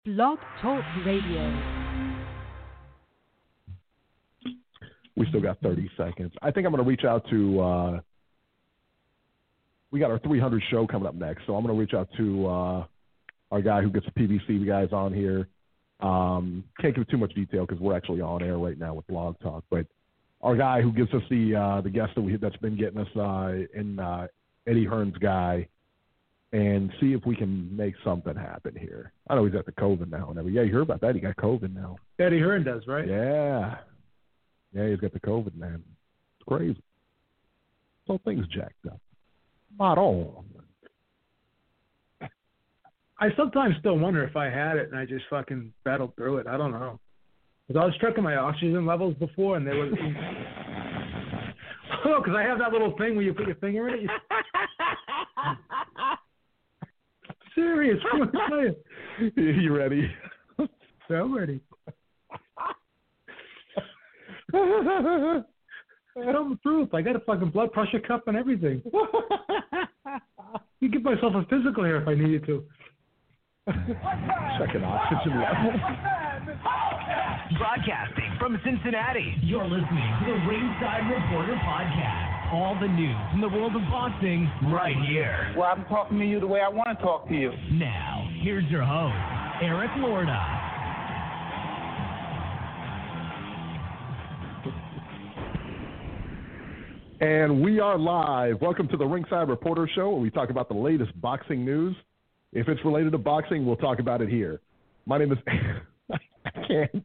Blog Talk Radio. We still got 30 seconds. I think I'm going to reach out to, we got our 300 show coming up next, so I'm going to reach out to our guy who gets the PVC guys on here. Can't give too much detail because we're actually on air right now with Blog Talk, but our guy who gives us the guest that's been getting us in Eddie Hearn's guy, and see if we can make something happen here. I know he's got the COVID now and everything. Yeah, you heard about that. He got COVID now. Eddie Hearn does, right? Yeah. Yeah, he's got the COVID, man. It's crazy. So things jacked up. Not on. I sometimes still wonder if I had it and I just fucking battled through it. I don't know. Because I was checking my oxygen levels before and they were... Oh, because I have that little thing where you put your finger in it. Serious. You ready? Yeah, I'm ready. Tell the truth. I got a fucking blood pressure cup and everything. You give myself a physical here if I needed to. Checking oxygen level. Broadcasting from Cincinnati, you're listening to the Ringside Reporter Podcast. All the news in the world of boxing right here. Well, I'm talking to you the way I want to talk to you. Now, here's your host, Eric Lorda. And we are live. Welcome to the Ringside Reporter Show, where we talk about the latest boxing news. If it's related to boxing, we'll talk about it here. My name is... I can't.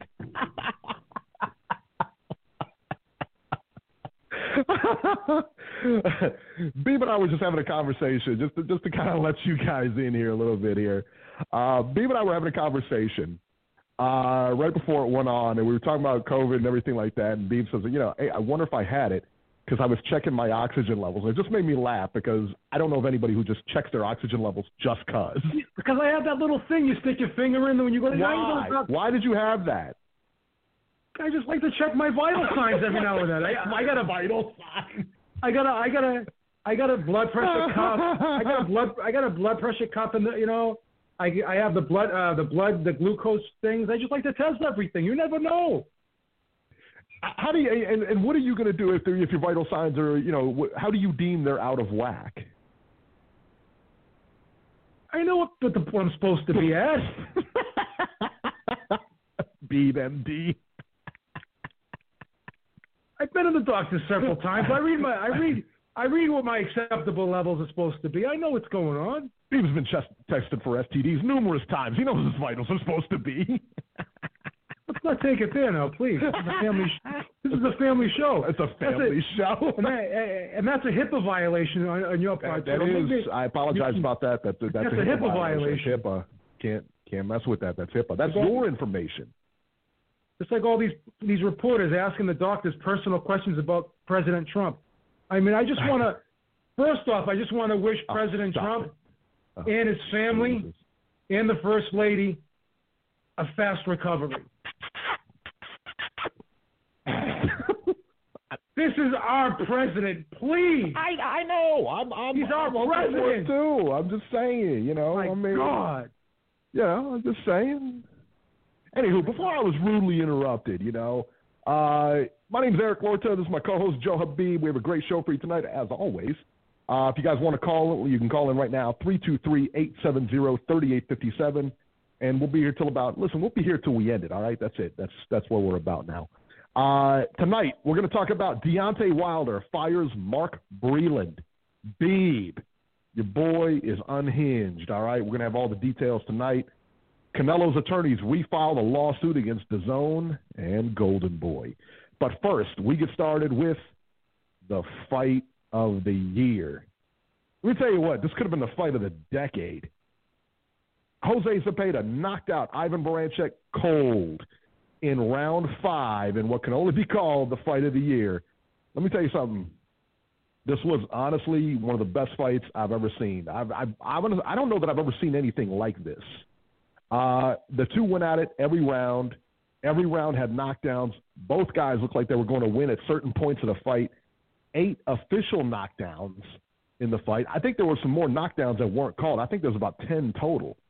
Beeb and I were just having a conversation, just to kind of let you guys in here a little bit here. Beeb and I were having a conversation right before it went on, and we were talking about COVID and everything like that, and Beeb says, hey, I wonder if I had it, because I was checking my oxygen levels. And it just made me laugh because I don't know of anybody who just checks their oxygen levels just because. Because I have that little thing you stick your finger in when you go to... Why did you have that? I just like to check my vital signs every now and then. I got a vital sign. I got a blood pressure cup. I got a blood pressure cup, and I have the glucose things. I just like to test everything. You never know. How do you and what are you going to do if your vital signs are how do you deem they're out of whack? I know what I'm supposed to be at. Beeb MD. I've been to the doctor several times. I read what my acceptable levels are supposed to be. I know what's going on. Beeb's been tested for STDs numerous times. He knows his vitals are supposed to be. Let's not take it there now, please. This is a family show. It's a family show. And that's a HIPAA violation on your part. That is. I apologize about that. That's a HIPAA violation. HIPAA. Can't mess with that. That's HIPAA. That's your information. It's like all these reporters asking the doctors personal questions about President Trump. I mean, I just want to, first off, wish President Trump and his family and the First Lady a fast recovery. This is our president, please. I know. He's our president too. I'm just saying, God. I'm just saying. Anywho, before I was rudely interrupted, my name's Eric Lorta. This is my co-host, Joe Habib. We have a great show for you tonight, as always. If you guys want to call, you can call in right now, 323-870-3857. And we'll be here we'll be here till we end it, all right? That's it. That's where we're about now. Tonight, we're going to talk about Deontay Wilder fires Mark Breland. Beeb, your boy is unhinged, all right? We're going to have all the details tonight. Canelo's attorneys refiled a lawsuit against DAZN and Golden Boy. But first, we get started with the fight of the year. Let me tell you what, this could have been the fight of the decade. Jose Zepeda knocked out Ivan Baranchyk cold in round 5 in what can only be called the fight of the year. Let me tell you something. This was honestly one of the best fights I've ever seen. I don't know that I've ever seen anything like this. The two went at it every round. Every round had knockdowns. Both guys looked like they were going to win at certain points of the fight. 8 official knockdowns in the fight. I think there were some more knockdowns that weren't called. I think there was about 10 total.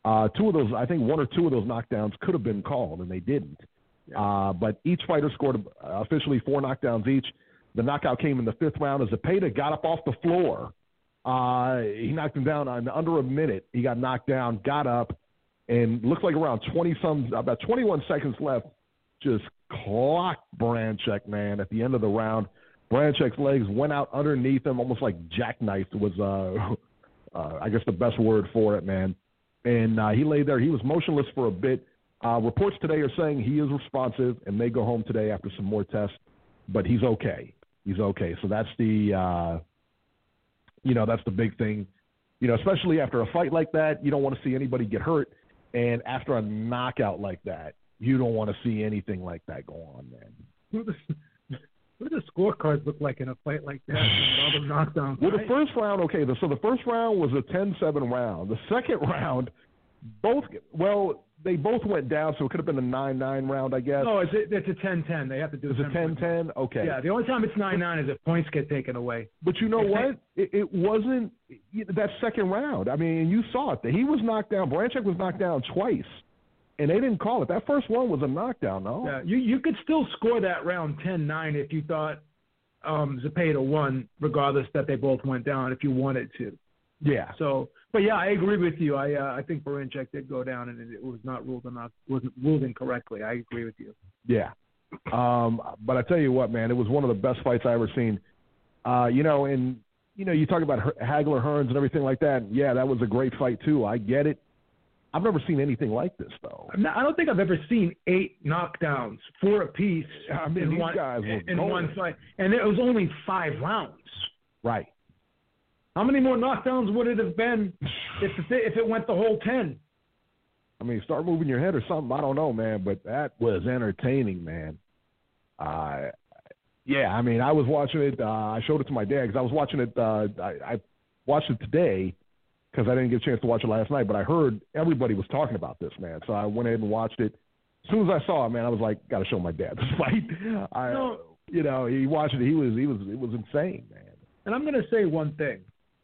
Two of those, I think one or two of those knockdowns could have been called, and they didn't. Yeah. But each fighter scored officially 4 knockdowns each. The knockout came in the 5th round as Zepeda got up off the floor. He knocked him down in under a minute. He got knocked down, got up, and looked like around about 21 seconds left, just clocked Baranchyk, man, at the end of the round. Barancyk's legs went out underneath him, almost like jackknifed was, I guess, the best word for it, man. And he lay there. He was motionless for a bit. Reports today are saying he is responsive and may go home today after some more tests, but he's okay. He's okay. So that's the, that's the big thing. Especially after a fight like that, you don't want to see anybody get hurt. And after a knockout like that, you don't want to see anything like that go on, man. What do the scorecards look like in a fight like that? All the knockdowns. Well, the first round, okay, so the first round was a 10-7 round. The second round, they both went down, so it could have been a 9-9 round, I guess. No, it's a 10-10. They have to do it. It's a 10-10? Okay. Yeah, the only time it's 9-9 is if points get taken away. But you know what? It wasn't that second round. I mean, you saw it. He was knocked down. Baranchyk was knocked down twice, and they didn't call it. That first one was a knockdown, no? Yeah, you could still score that round 10-9 if you thought Zepeda won, regardless that they both went down, if you wanted to. Yeah. So, but yeah, I agree with you. I think Baranchyk did go down, and it was not wasn't ruled incorrectly. I agree with you. Yeah. But I tell you what, man, it was one of the best fights I ever seen. You talk about Hagler, Hearns, and everything like that. Yeah, that was a great fight too. I get it. I've never seen anything like this, though. I don't think I've ever seen 8 knockdowns, 4 apiece in one fight, and it was only 5 rounds. Right. How many more knockdowns would it have been if it went the whole 10? I mean, start moving your head or something. I don't know, man, but that was entertaining, man. I mean, I was watching it. I showed it to my dad because I was watching it. I watched it today because I didn't get a chance to watch it last night, but I heard everybody was talking about this, man. So I went ahead and watched it. As soon as I saw it, man, I was like, got to show my dad this fight. He watched it. It was insane, man. And I'm going to say one thing.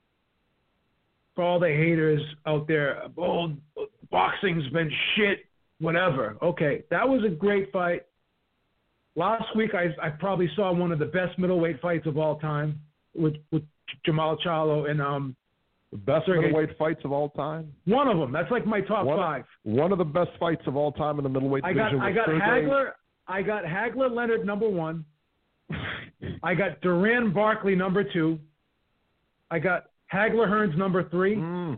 For all the haters out there, boxing's been shit, whatever. Okay, that was a great fight. Last week, I probably saw one of the best middleweight fights of all time with Jamal Charlo and the best middleweight fights of all time. One of them. That's like my top 5. One of the best fights of all time in the middleweight division. I got Hagler Leonard number 1. I got Duran Barkley number 2. I got Hagler Hearns number 3.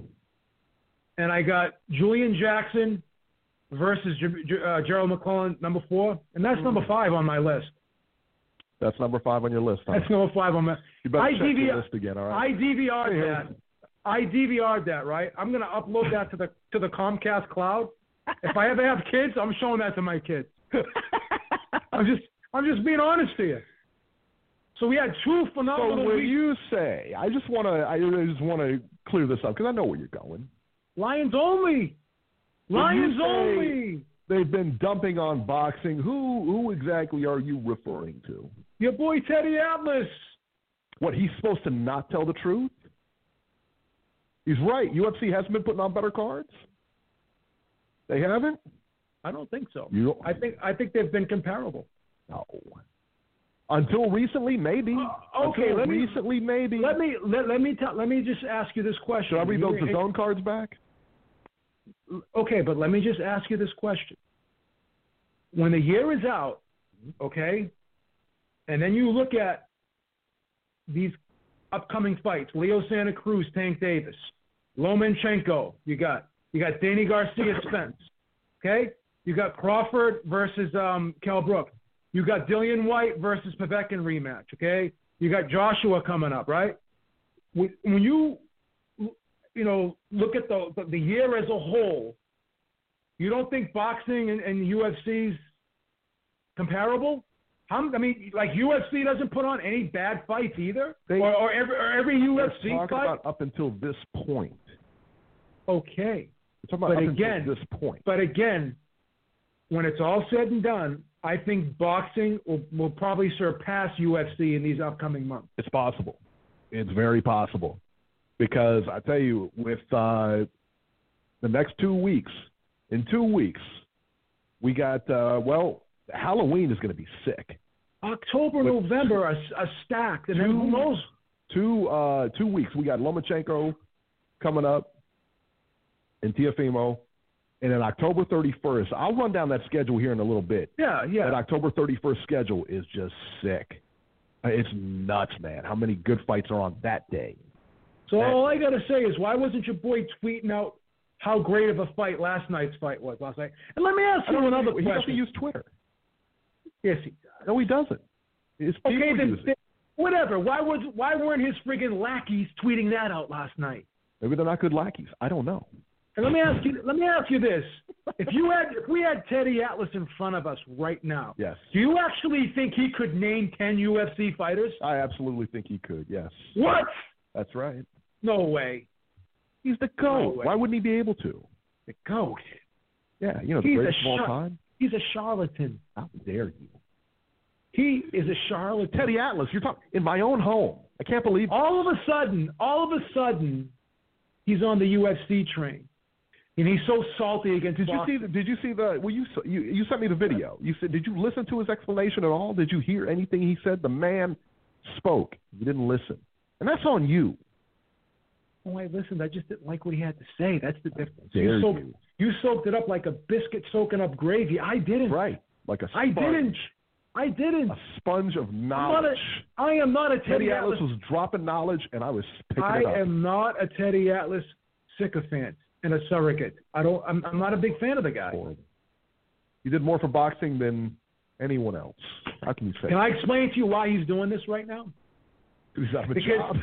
And I got Julian Jackson versus Gerald McClellan number 4. And that's number 5 on my list. That's number 5 on your list, huh? That's number 5 on my list. You better check your list again, all right? I DVR'd that, right? I'm going to upload that to the Comcast cloud. If I ever have kids, I'm showing that to my kids. I'm just being honest to you. So we had 2 phenomenal. So when you say, I just want to clear this up because I know where you're going. Lions only. Lions only. They've been dumping on boxing. Who exactly are you referring to? Your boy Teddy Atlas. What, he's supposed to not tell the truth? He's right. UFC hasn't been putting on better cards. They haven't? I don't think so. I think they've been comparable. No. Until recently, maybe. Okay, maybe. Let me just ask you this question. Should I read those DAZN cards back? Okay, but let me just ask you this question. When the year is out, okay, and then you look at these upcoming fights: Leo Santa Cruz, Tank Davis, Lomachenko. You got Danny Garcia, Spence. Okay, you got Crawford versus Kell Brook. You got Dillian White versus Povetkin rematch, okay? You got Joshua coming up, right? When you look at the year as a whole, you don't think boxing and UFC's comparable? Like UFC doesn't put on any bad fights either, or every UFC fight. About up until this point. Okay, until this point. But again, when it's all said and done, I think boxing will probably surpass UFC in these upcoming months. It's possible. It's very possible. Because I tell you, with the next 2 weeks. In 2 weeks, we got, Halloween is going to be sick. October, November are stacked. And then who knows? 2 weeks. We got Lomachenko coming up and Teofimo. And then October 31st, I'll run down that schedule here in a little bit. Yeah. That October 31st schedule is just sick. It's nuts, man, how many good fights are on that day. So all I got to say is, why wasn't your boy tweeting out how great of a fight last night's fight was last night? And let me ask you another question. He doesn't use Twitter. Yes, he does. No, he doesn't. Okay, then whatever. Why weren't his friggin' lackeys tweeting that out last night? Maybe they're not good lackeys. I don't know. And let me ask you this: if we had Teddy Atlas in front of us right now, yes, do you actually think he could name 10 UFC fighters? I absolutely think he could. Yes. What? That's right. No way. He's the GOAT. Why wouldn't he be able to? The GOAT. Yeah, the greatest of all time. He's a charlatan. How dare you? He is a charlatan. Teddy Atlas, you're talking in my own home. I can't believe it. All of a sudden, he's on the UFC train. And he's so salty against boxing. Did you see the? Well, you sent me the video. You said, did you listen to his explanation at all? Did you hear anything he said? The man spoke. You didn't listen, and that's on you. Oh, I listened. I just didn't like what he had to say. That's the difference. You soaked it up like a biscuit soaking up gravy. I didn't. Right, like a sponge. I didn't. A sponge of knowledge. I am not a Teddy Atlas was dropping knowledge, and I was picking it up. I am not a Teddy Atlas sycophant and a surrogate. I'm not a big fan of the guy. Horrible. He did more for boxing than anyone else. How can you say? Can I explain to you why he's doing this right now? He's out of a job.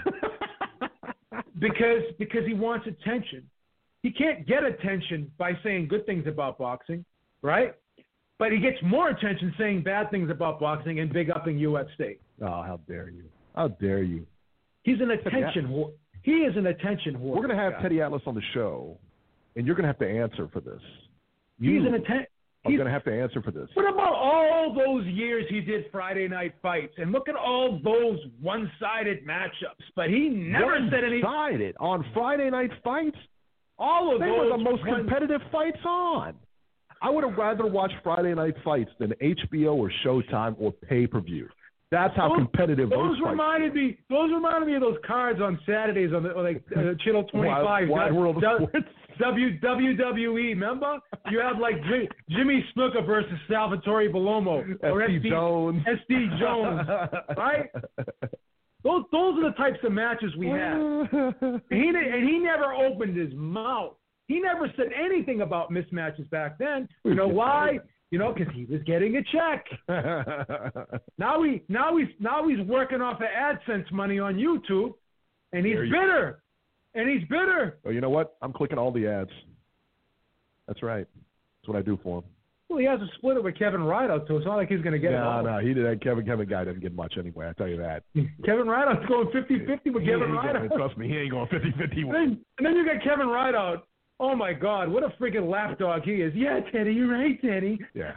because he wants attention. He can't get attention by saying good things about boxing, right? But he gets more attention saying bad things about boxing and big upping UFC. Oh, how dare you? How dare you? He's an attention whore. He is an attention whore. We're going to have Teddy Atlas on the show, and you're going to have to answer for this. He's an attention. I'm going to have to answer for this. What about all those years he did Friday night fights? And look at all those one-sided matchups. But he never said anything. One-sided? On Friday night fights? All of those were the most competitive fights on. I would have rather watched Friday night fights than HBO or Showtime or pay-per-view. That's how competitive those fights were. Those reminded me of those cards on Saturdays on Channel 25. Wide World of Sports. WWE, remember? You have like Jimmy Snuka versus Salvatore Bellomo. Or SD Jones. SD Jones, right? Those are the types of matches we had. And he never opened his mouth. He never said anything about mismatches back then. You know why? Because he was getting a check. Now he's working off of AdSense money on YouTube, and he's bitter. And he's bitter. Well, you know what? I'm clicking all the ads. That's right. That's what I do for him. Well, he has to split it with Kevin Rideout, so it's not like he's going to get it all. No, he did. Kevin guy doesn't get much anyway, I tell you that. Kevin Rideout's going 50-50 with Kevin Rideout. Trust me, he ain't going 50-50. And then you got Kevin Rideout. Oh, my God, what a freaking lapdog he is. Yeah, Teddy, you're right, Teddy. Yeah.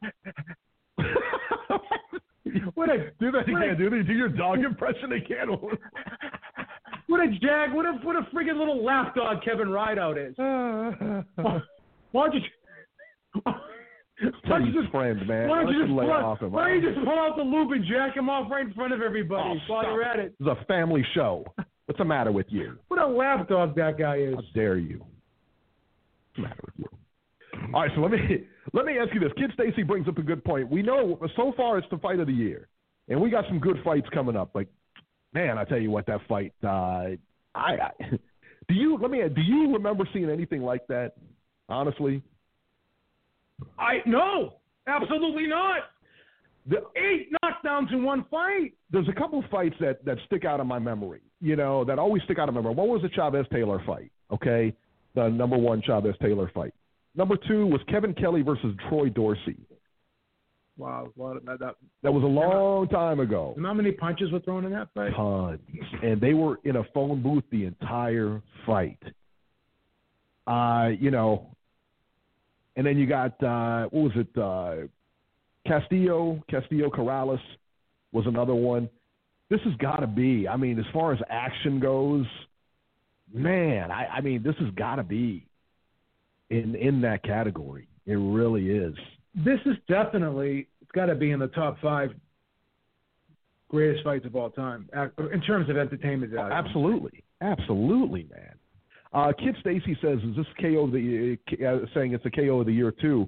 Do your dog impression again. What a freaking little lapdog Kevin Rideout is. Why don't you just friend, man? Why don't you just pull out the loop and jack him off right in front of everybody while you're at it? It's a family show. What's the matter with you? What a lapdog that guy is. How dare you? What's the matter with you? All right, so let me ask you this. Kid Stacy brings up a good point. We know so far it's the fight of the year, and we got some good fights coming up. Like, man, I tell you what, that fight. Do you remember seeing anything like that? Honestly, no, absolutely not. 8 knockdowns in one fight. There's a couple of fights that stick out in my memory. That always stick out in my memory. One was the Chavez Taylor fight. Okay, the number 1 Chavez Taylor fight. Number 2 was Kevin Kelly versus Troy Dorsey. Wow, that was a long time ago. You know how many punches were thrown in that fight? Tons, and they were in a phone booth the entire fight. And then you got what was it? Castillo Corrales was another one. This has got to be. I mean, as far as action goes, man, I mean, this has got to be in that category. It really is. This is definitely, it's got to be in the top 5 greatest fights of all time in terms of entertainment value. Absolutely, man. Kid Stacy says, "Is this KO of the saying it's a KO of the year too?"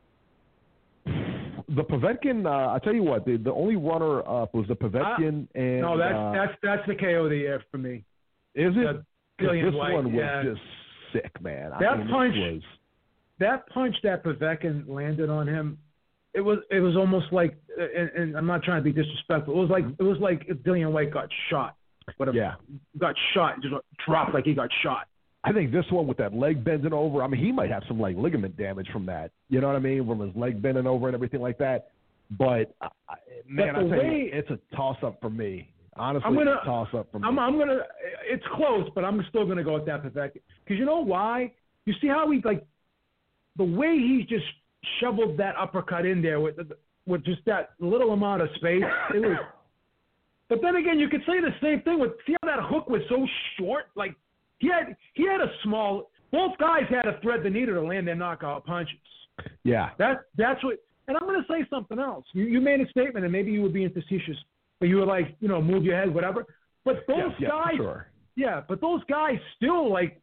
The Povetkin, I tell you what, the only runner up was the Povetkin and no, that's the KO of the year for me. Is it? This White, one was just sick, man. That punch that Povetkin landed on him, it was almost like, and I'm not trying to be disrespectful. It was like if Dillian White got shot. Got shot, just dropped like he got shot. I think this one with that leg bending over, I mean, he might have some like ligament damage from that. You know what I mean? From his leg bending over and everything like that. But man, I tell you, it's a toss up for me. Honestly, it's a toss up for me. It's close, but I'm still gonna go with that Povetkin. Because you know why? You see how he like the way he just shoveled that uppercut in there with just that little amount of space. It was. But then again, you could say the same thing with, see how that hook was so short? Like, he had a small, both guys had to thread the needle to land their knockout punches. Yeah. That's what, and I'm going to say something else. You made a statement, and maybe you were being facetious, but you were like, move your head, whatever. But those guys, sure. Yeah, but those guys still, like,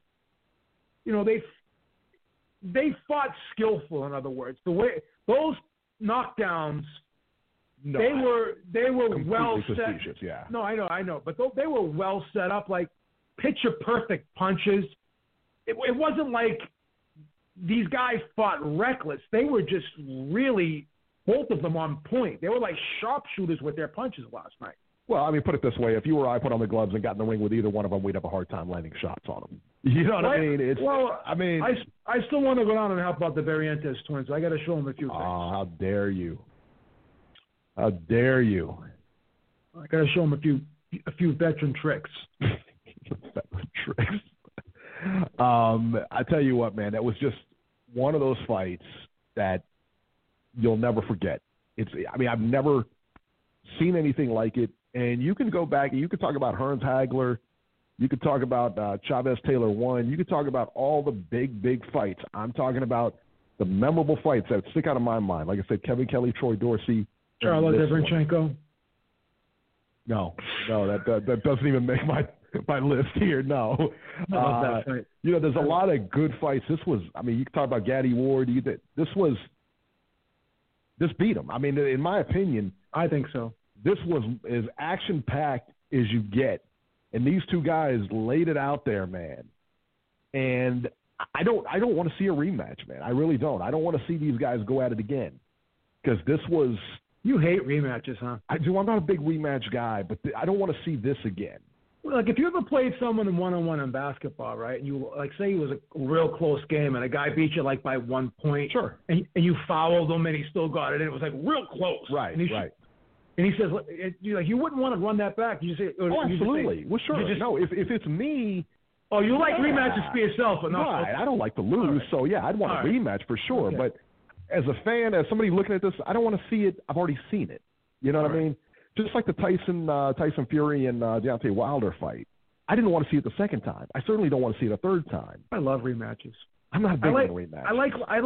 they fought skillful, in other words. The way, those knockdowns, no, they were well set. Yeah. No, I know, but they were well set up, like picture perfect punches. It wasn't like these guys fought reckless. They were just really, both of them on point. They were like sharpshooters with their punches last night. Well, I mean, put it this way: if you or I put on the gloves and got in the ring with either one of them, we'd have a hard time landing shots on them. You know what I mean? I still want to go down and help out the Barrientos twins. I got to show them a few things. Oh, how dare you! How dare you! I got to show them a few veteran tricks. Veteran tricks. I tell you what, man, that was just one of those fights that you'll never forget. I've never seen anything like it. And you can go back and you can talk about Hearns Hagler. You could talk about Chavez Taylor 1. You could talk about all the big fights. I'm talking about the memorable fights that stick out of my mind. Like I said, Kevin Kelly, Troy Dorsey. Charles Evrenchenko. No, that doesn't even make my list here. No. There's a lot of good fights. This was, you can talk about Gaddy Ward. This beat him. In my opinion. I think so. This was as action-packed as you get. And these two guys laid it out there, man. And I don't want to see a rematch, man. I really don't. I don't want to see these guys go at it again. Because this was... You hate rematches, huh? I do. I'm not a big rematch guy, but I don't want to see this again. Well, like if you ever played someone in one-on-one in basketball, right, and you, like, say it was a real close game and a guy beat you, like, by 1 point. Sure. And you fouled him and he still got it, and it was, like, real close. Right, right. And he says, you wouldn't want to run that back. You say, absolutely. Well, sure. If it's me. Oh, you like rematches for yourself, but not. Right. I don't like to lose, so yeah, I'd want a rematch for sure. Okay. But as a fan, as somebody looking at this, I don't want to see it. I've already seen it. You know what I mean? Just like the Tyson Fury and Deontay Wilder fight. I didn't want to see it the second time. I certainly don't want to see it a third time. I love rematches. I'm not big on rematches. I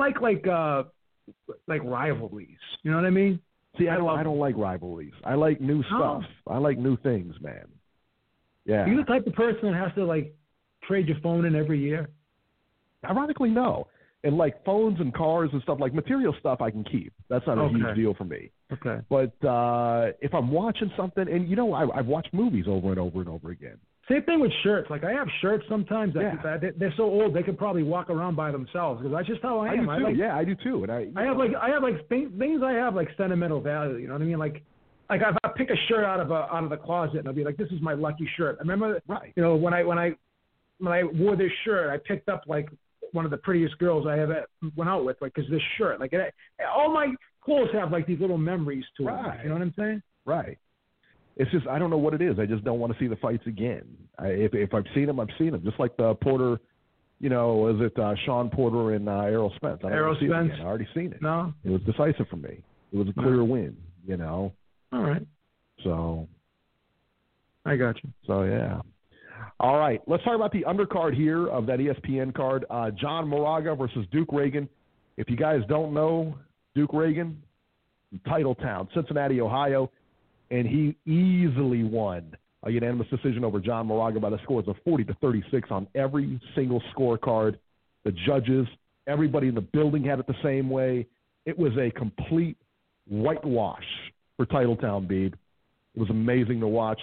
like rivalries. You know what I mean? See, I don't like rivalries. I like new stuff. I like new things, man. Yeah. Are you the type of person that has to, like, trade your phone in every year? Ironically, no. And, like, phones and cars and stuff, like material stuff I can keep. That's not a huge deal for me. Okay. But if I'm watching something, and, I've watched movies over and over and over again. Same thing with shirts. Like, I have shirts sometimes that they're so old they could probably walk around by themselves because that's just how I am. I do too. I do too. And I have things I have like sentimental value. You know what I mean? Like if I pick a shirt out of the closet and I'll be like, this is my lucky shirt. I remember, when I wore this shirt, I picked up like one of the prettiest girls I ever went out with, like, because this shirt, like, all my clothes have like these little memories to them. You know what I'm saying? Right. It's just, I don't know what it is. I just don't want to see the fights again. If I've seen them, I've seen them. Just like the Porter, was it Sean Porter and Errol Spence? Errol Spence. I already seen it. No. It was decisive for me. It was a clear win, All right. So. I got you. So, yeah. All right, let's talk about the undercard here of that ESPN card. John Moraga versus Duke Reagan. If you guys don't know, Duke Reagan, Titletown, Cincinnati, Ohio, and he easily won a unanimous decision over John Moraga by the scores of 40-36 on every single scorecard. The judges, everybody in the building had it the same way. It was a complete whitewash for Titletown, Beeb. It was amazing to watch.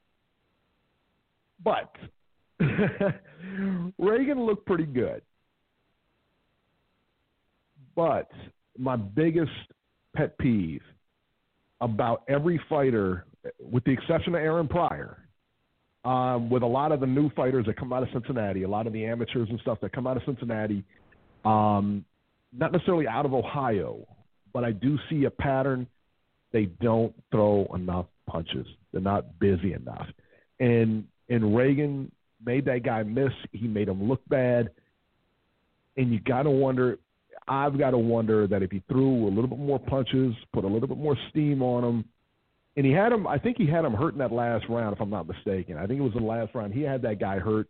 But Reagan looked pretty good. But my biggest pet peeve about every fighter, with the exception of Aaron Pryor, with a lot of the new fighters that come out of Cincinnati, a lot of the amateurs and stuff that come out of Cincinnati, not necessarily out of Ohio, but I do see a pattern. They don't throw enough punches. They're not busy enough. And Reagan made that guy miss. He made him look bad. And you got to wonder, I've got to wonder that if he threw a little bit more punches, put a little bit more steam on him, and he had him, I think he had him hurt in that last round, if I'm not mistaken. I think it was in the last round. He had that guy hurt.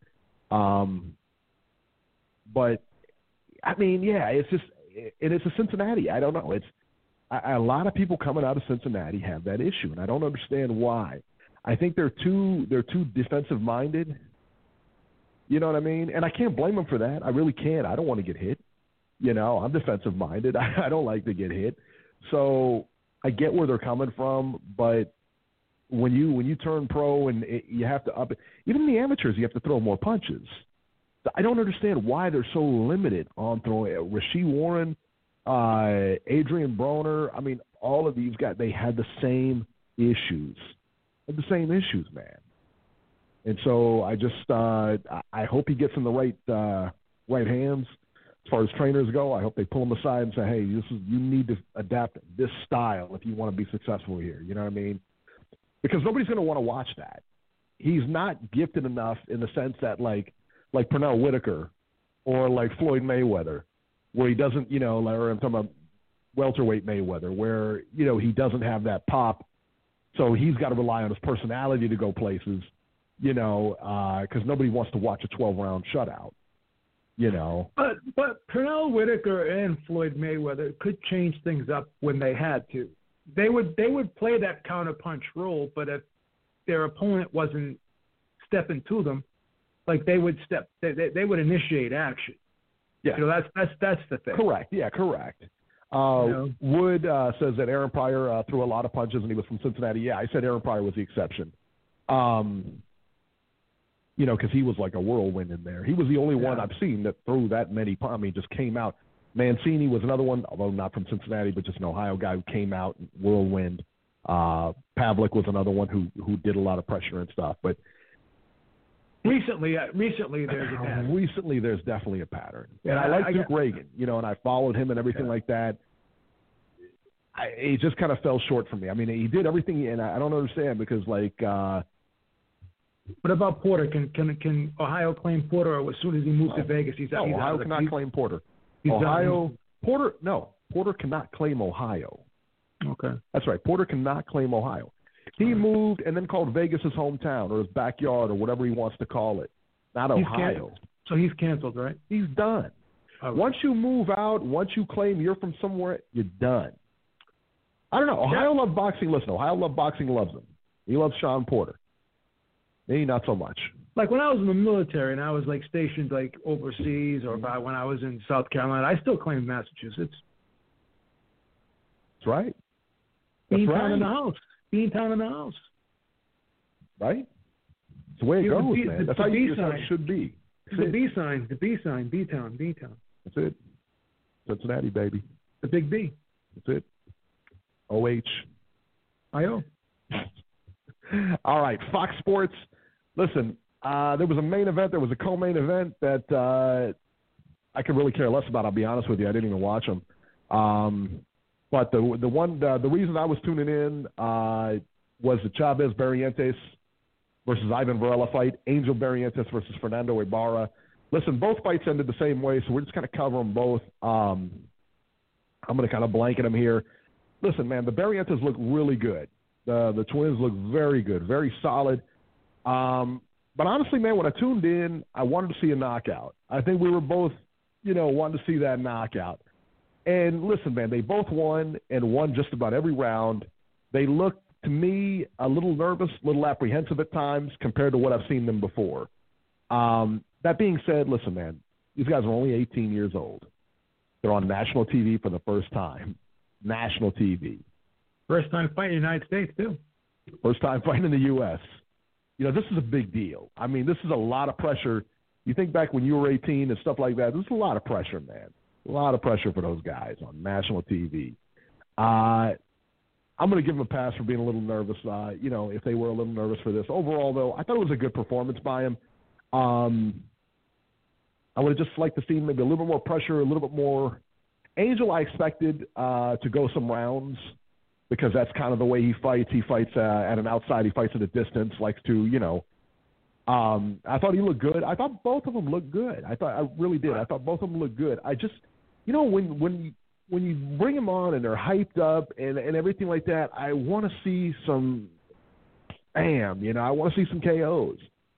But, I mean, yeah, it's just, and it's a Cincinnati. I don't know. It's a lot of people coming out of Cincinnati have that issue, and I don't understand why. I think they're too defensive minded. You know what I mean? And I can't blame them for that. I really can't. I don't want to get hit. You know, I'm defensive minded. I don't like to get hit. So I get where they're coming from, but when you turn pro and you have to up it, even the amateurs, you have to throw more punches. I don't understand why they're so limited on throwing. Rasheed Warren, Adrian Broner, I mean, all of these guys, they had the same issues. The same issues, man. And so I just I hope he gets in the right hands as far as trainers go. I hope they pull him aside and say, hey, you need to adapt this style if you want to be successful here. You know what I mean? Because nobody's going to want to watch that. He's not gifted enough in the sense that like Pernell Whitaker or like Floyd Mayweather, where he doesn't, you know, or I'm talking about welterweight Mayweather, where, you know, he doesn't have that pop. So he's got to rely on his personality to go places, you know, because nobody wants to watch a 12-round shutout, you know. But Pernell Whitaker and Floyd Mayweather could change things up when they had to. They would play that counterpunch role, but if their opponent wasn't stepping to them, like they would they would initiate action. Yeah, you know, that's the thing. Correct. Yeah, correct. Wood says that Aaron Pryor threw a lot of punches and he was from Cincinnati. Yeah, I said Aaron Pryor was the exception. You know, because he was like a whirlwind in there. He was the only one I've seen that threw that many punches. I mean, just came out. Mancini was another one, although not from Cincinnati, but just an Ohio guy who came out whirlwind. Pavlik was another one who did a lot of pressure and stuff. But recently there's a pattern. Recently there's definitely a pattern. And I like Duke Reagan, you know, and I followed him and everything like that. He just kind of fell short for me. I mean, he did everything, and I don't understand because, like, what about Porter? Can Ohio claim Porter, or as soon as he moves to Vegas, he's out? Ohio cannot claim Porter. Porter cannot claim Ohio. Okay. That's right. Porter cannot claim Ohio. He moved and then called Vegas his hometown or his backyard or whatever he wants to call it, not Ohio. So he's canceled, right? He's done. Okay. Once you move out, once you claim you're from somewhere, you're done. I don't know. Ohio loved boxing. Listen, Ohio loved boxing, loves him. He loves Sean Porter. Me, not so much. Like when I was in the military and I was like stationed like overseas, or when I was in South Carolina, I still claimed Massachusetts. That's right. That's Beantown right. in the house. Beantown in the house. Right? It's the way it goes, man. That's how it should be. The B sign, B-Town. That's it. Cincinnati, baby. The big B. That's it. O-H. I-O. All right, Fox Sports. Listen, there was a main event. There was a co-main event that I could really care less about, I'll be honest with you. I didn't even watch them. But the reason I was tuning in was the Chavez Barrientos versus Ivan Varela fight, Angel Barrientos versus Fernando Ibarra. Listen, both fights ended the same way, so we're just going to cover them both. I'm going to kind of blanket them here. Listen, man, the Barrientos look really good. The twins look very good, very solid. But honestly, man, when I tuned in, I wanted to see a knockout. I think we were both, wanting to see that knockout. And listen, man, they both won and won just about every round. They looked, to me, a little nervous, a little apprehensive at times compared to what I've seen them before. That being said, listen, man, these guys are only 18 years old. They're on national TV for the first time. National TV. First time fighting in the United States, too. First time fighting in the U.S. This is a big deal. I mean, this is a lot of pressure. You think back when you were 18 and stuff like that, this is a lot of pressure, man. A lot of pressure for those guys on national TV. I'm going to give them a pass for being a little nervous, if they were a little nervous for this. Overall, though, I thought it was a good performance by him. I would have just liked to see maybe a little bit more pressure, a little bit more. Angel, I expected to go some rounds because that's kind of the way he fights. He fights at an outside. He fights at a distance, likes to, I thought he looked good. I thought both of them looked good. I really did. I thought both of them looked good. I just, when you bring them on and they're hyped up and everything like that, I want to see some bam, I want to see some KOs,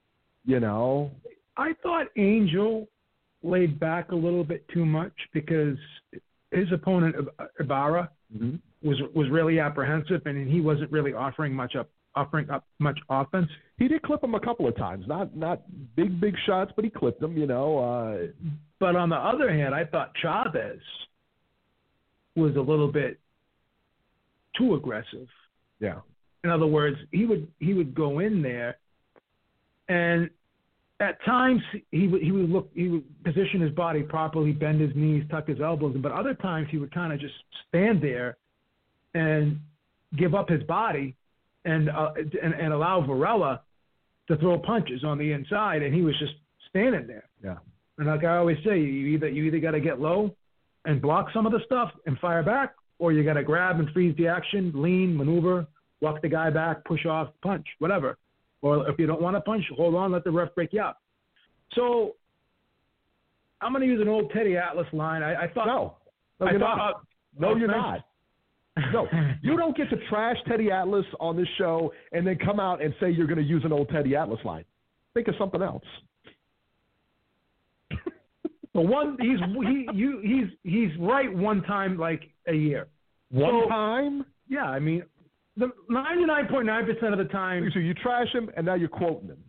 I thought Angel laid back a little bit too much because his opponent, Ibarra, was really apprehensive and he wasn't really offering up much offense. He did clip him a couple of times, not big shots, but he clipped him, But on the other hand, I thought Chavez was a little bit too aggressive. Yeah. In other words, he would go in there, and at times he would position his body properly, bend his knees, tuck his elbows, but other times he would kind of just stand there and give up his body and allow Varela to throw punches on the inside, and he was just standing there. Yeah. And like I always say, you either got to get low and block some of the stuff and fire back, or you got to grab and freeze the action, lean, maneuver, walk the guy back, push off, punch, whatever. Or if you don't want to punch, hold on, let the ref break you up. So I'm going to use an old Teddy Atlas line. I thought no, you're not. No, you're not. No, you don't get to trash Teddy Atlas on this show and then come out and say you're going to use an old Teddy Atlas line. Think of something else. Well, he's right one time like a year. One time? Yeah, I mean, the 99.9% of the time. So you trash him and now you're quoting him.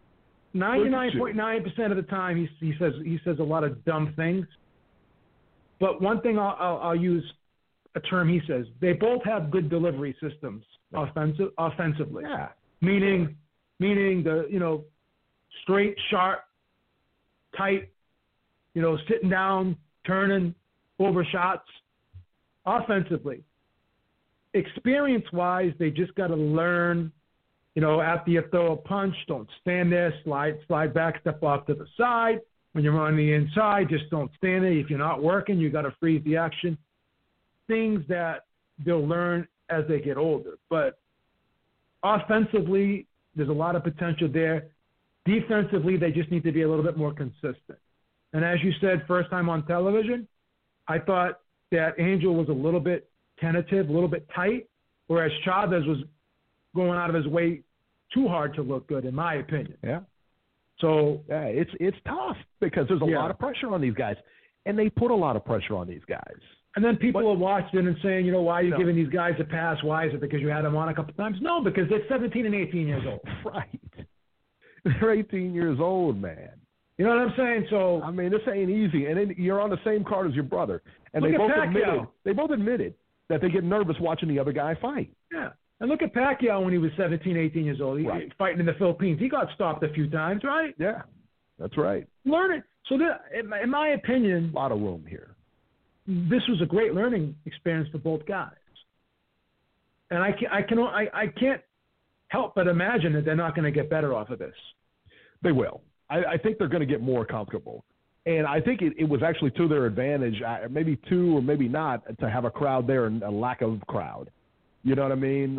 99.9% of the time he says a lot of dumb things. But one thing I'll use a term he says. They both have good delivery systems offensively. Yeah. Meaning the straight, sharp, tight, sitting down, turning, over shots offensively. Experience-wise, they just got to learn, after you throw a punch, don't stand there, slide back, step off to the side. When you're on the inside, just don't stand there. If you're not working, you got to freeze the action. Things that they'll learn as they get older. But offensively, there's a lot of potential there. Defensively, they just need to be a little bit more consistent. And as you said, first time on television, I thought that Angel was a little bit tentative, a little bit tight, whereas Chavez was going out of his way too hard to look good, in my opinion. Yeah. So yeah, it's tough because there's a lot of pressure on these guys, and they put a lot of pressure on these guys. And then people are watching and saying, why are you giving these guys a pass? Why is it because you had them on a couple of times? No, because they're 17 and 18 years old. Right. They're 18 years old, man. You know what I'm saying? So I mean, this ain't easy. And then you're on the same card as your brother. And they both admitted that they get nervous watching the other guy fight. Yeah. And look at Pacquiao when he was 17, 18 years old. He fighting in the Philippines. He got stopped a few times, right? Yeah. That's right. Learn it. So in my opinion, a lot of room here. This was a great learning experience for both guys. And I can't help but imagine that they're not going to get better off of this. They will. I think they're going to get more comfortable. And I think it was actually to their advantage, maybe to or maybe not, to have a crowd there and a lack of crowd. You know what I mean?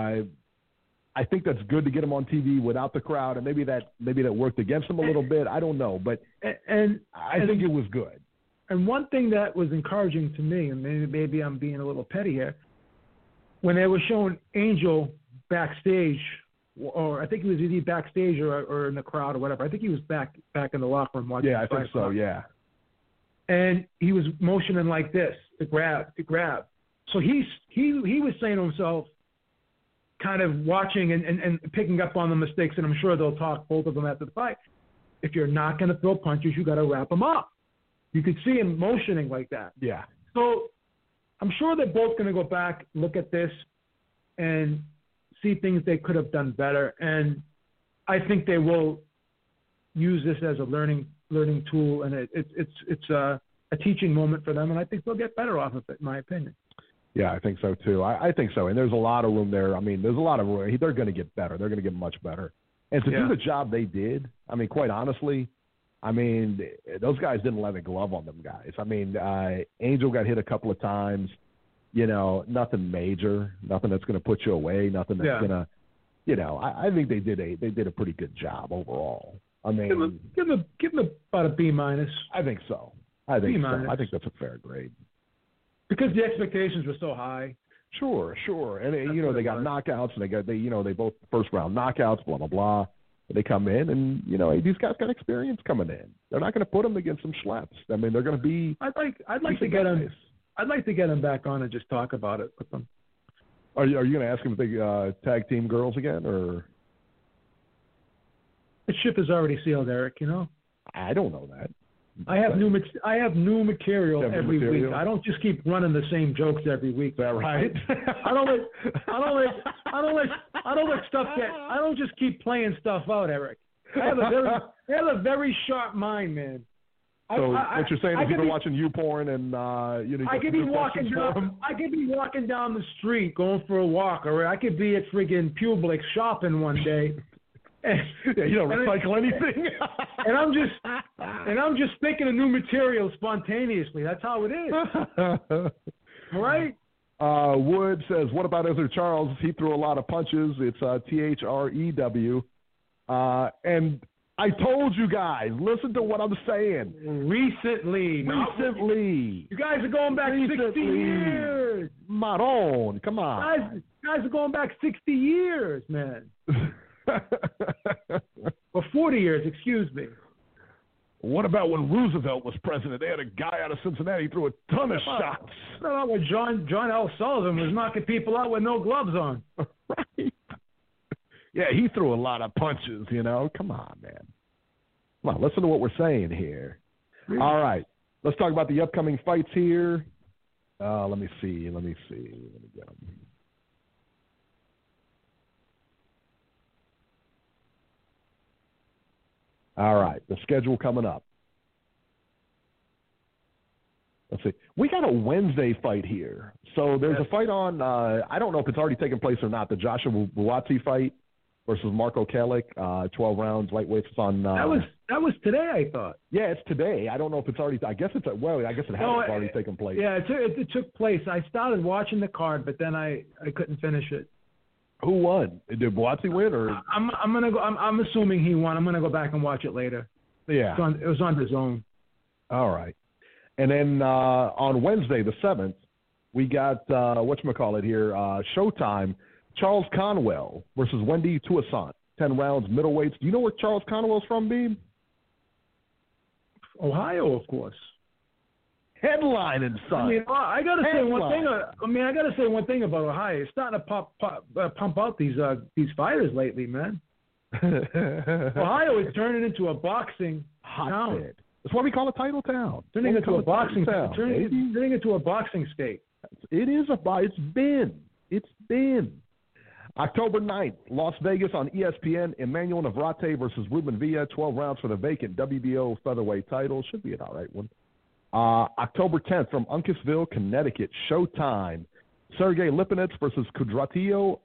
I think that's good to get them on TV without the crowd, and maybe that worked against them a little bit. I don't know, but I think it was good. And one thing that was encouraging to me, and maybe I'm being a little petty here, when they were showing Angel backstage or I think he was either backstage or in the crowd or whatever. I think he was back in the locker room watching. Yeah, I think so. Yeah. And he was motioning like this to grab. So he was saying to himself, kind of watching and picking up on the mistakes, and I'm sure they'll talk, both of them, after the fight. If you're not going to throw punches, you got to wrap them up. You could see him motioning like that. Yeah. So I'm sure they're both going to go back, look at this, and see things they could have done better. And I think they will use this as a learning tool, and it's a teaching moment for them, and I think they'll get better off of it, in my opinion. Yeah, I think so too. I think so, and there's a lot of room there. I mean, there's a lot of room. They're going to get better. They're going to get much better. And to do the job they did, I mean, quite honestly, I mean, those guys didn't let a glove on them guys. I mean, Angel got hit a couple of times. You know, nothing major, nothing that's going to put you away, nothing that's going to, you know. I think they did a pretty good job overall. I mean, give them about a B-. I think so. I think B-. so. I think that's a fair grade. Because the expectations were so high. Sure. And, you know, they got knockouts, and they both first-round knockouts, blah, blah, blah. They come in, and, you know, these guys got experience coming in. They're not going to put them against some schleps. I mean, they're going to be. I'd like to get them. I'd like to get them back on and just talk about it with them. Are you going to ask them if they tag team girls again, or? The ship is already sealed, Eric. You know. I don't know that. I have new material every week. I don't just keep running the same jokes every week. Is that right? I don't just keep playing stuff out, Eric. I have a very sharp mind, man. So what you're saying is you've been watching YouPorn, and you know. I could be walking down the street going for a walk, or I could be at friggin' Publix shopping one day. Yeah, you don't recycle anything. and I'm just thinking of new material spontaneously. That's how it is. All right. Wood says, "What about Ezzard Charles? He threw a lot of punches. It's THREW." And I told you guys, listen to what I'm saying. Recently. You guys are going back 60 years. Maron, come on. Guys are going back 60 years, man. Or 40 years, excuse me. What about when Roosevelt was president? They had a guy out of Cincinnati threw a ton of shots. No, when John L. Sullivan was knocking people out with no gloves on. Right. Yeah, he threw a lot of punches, you know. Come on, man. Come on, listen to what we're saying here. Really? All right. Let's talk about the upcoming fights here. Let me see. Let me get them. All right, the schedule coming up. Let's see. We got a Wednesday fight here. So there's a fight on, I don't know if it's already taken place or not, the Joshua Buatsi fight versus Marco Kalik, 12 rounds, lightweights. It's on. That was today, I thought. Yeah, it's today. I don't know if it's already, I guess it has already taken place. Yeah, it took place. I started watching the card, but then I couldn't finish it. Who won? Did Buatsi win, or? I'm gonna go. I'm assuming he won. I'm gonna go back and watch it later. Yeah, it was on DAZN. All right, and then on Wednesday the 7th, we got whatchamacallit here, Showtime. Charles Conwell versus Wendy Toussaint, 10 rounds, middleweights. Do you know where Charles Conwell's from, Beam? Ohio, of course. Headlining, son. I mean, I gotta say one thing. I gotta say one thing about Ohio. It's starting to pump out these fighters lately, man. Ohio is turning into a boxing town. That's why we call it Title Town. Turning into a boxing town. Turning into a boxing state. It's been. October 9th, Las Vegas on ESPN. Emmanuel Navarrete versus Ruben Villa, 12 rounds for the vacant WBO featherweight title. Should be an all right one. October 10th from Uncasville, Connecticut, Showtime. Sergey Lipinets versus Kudratillo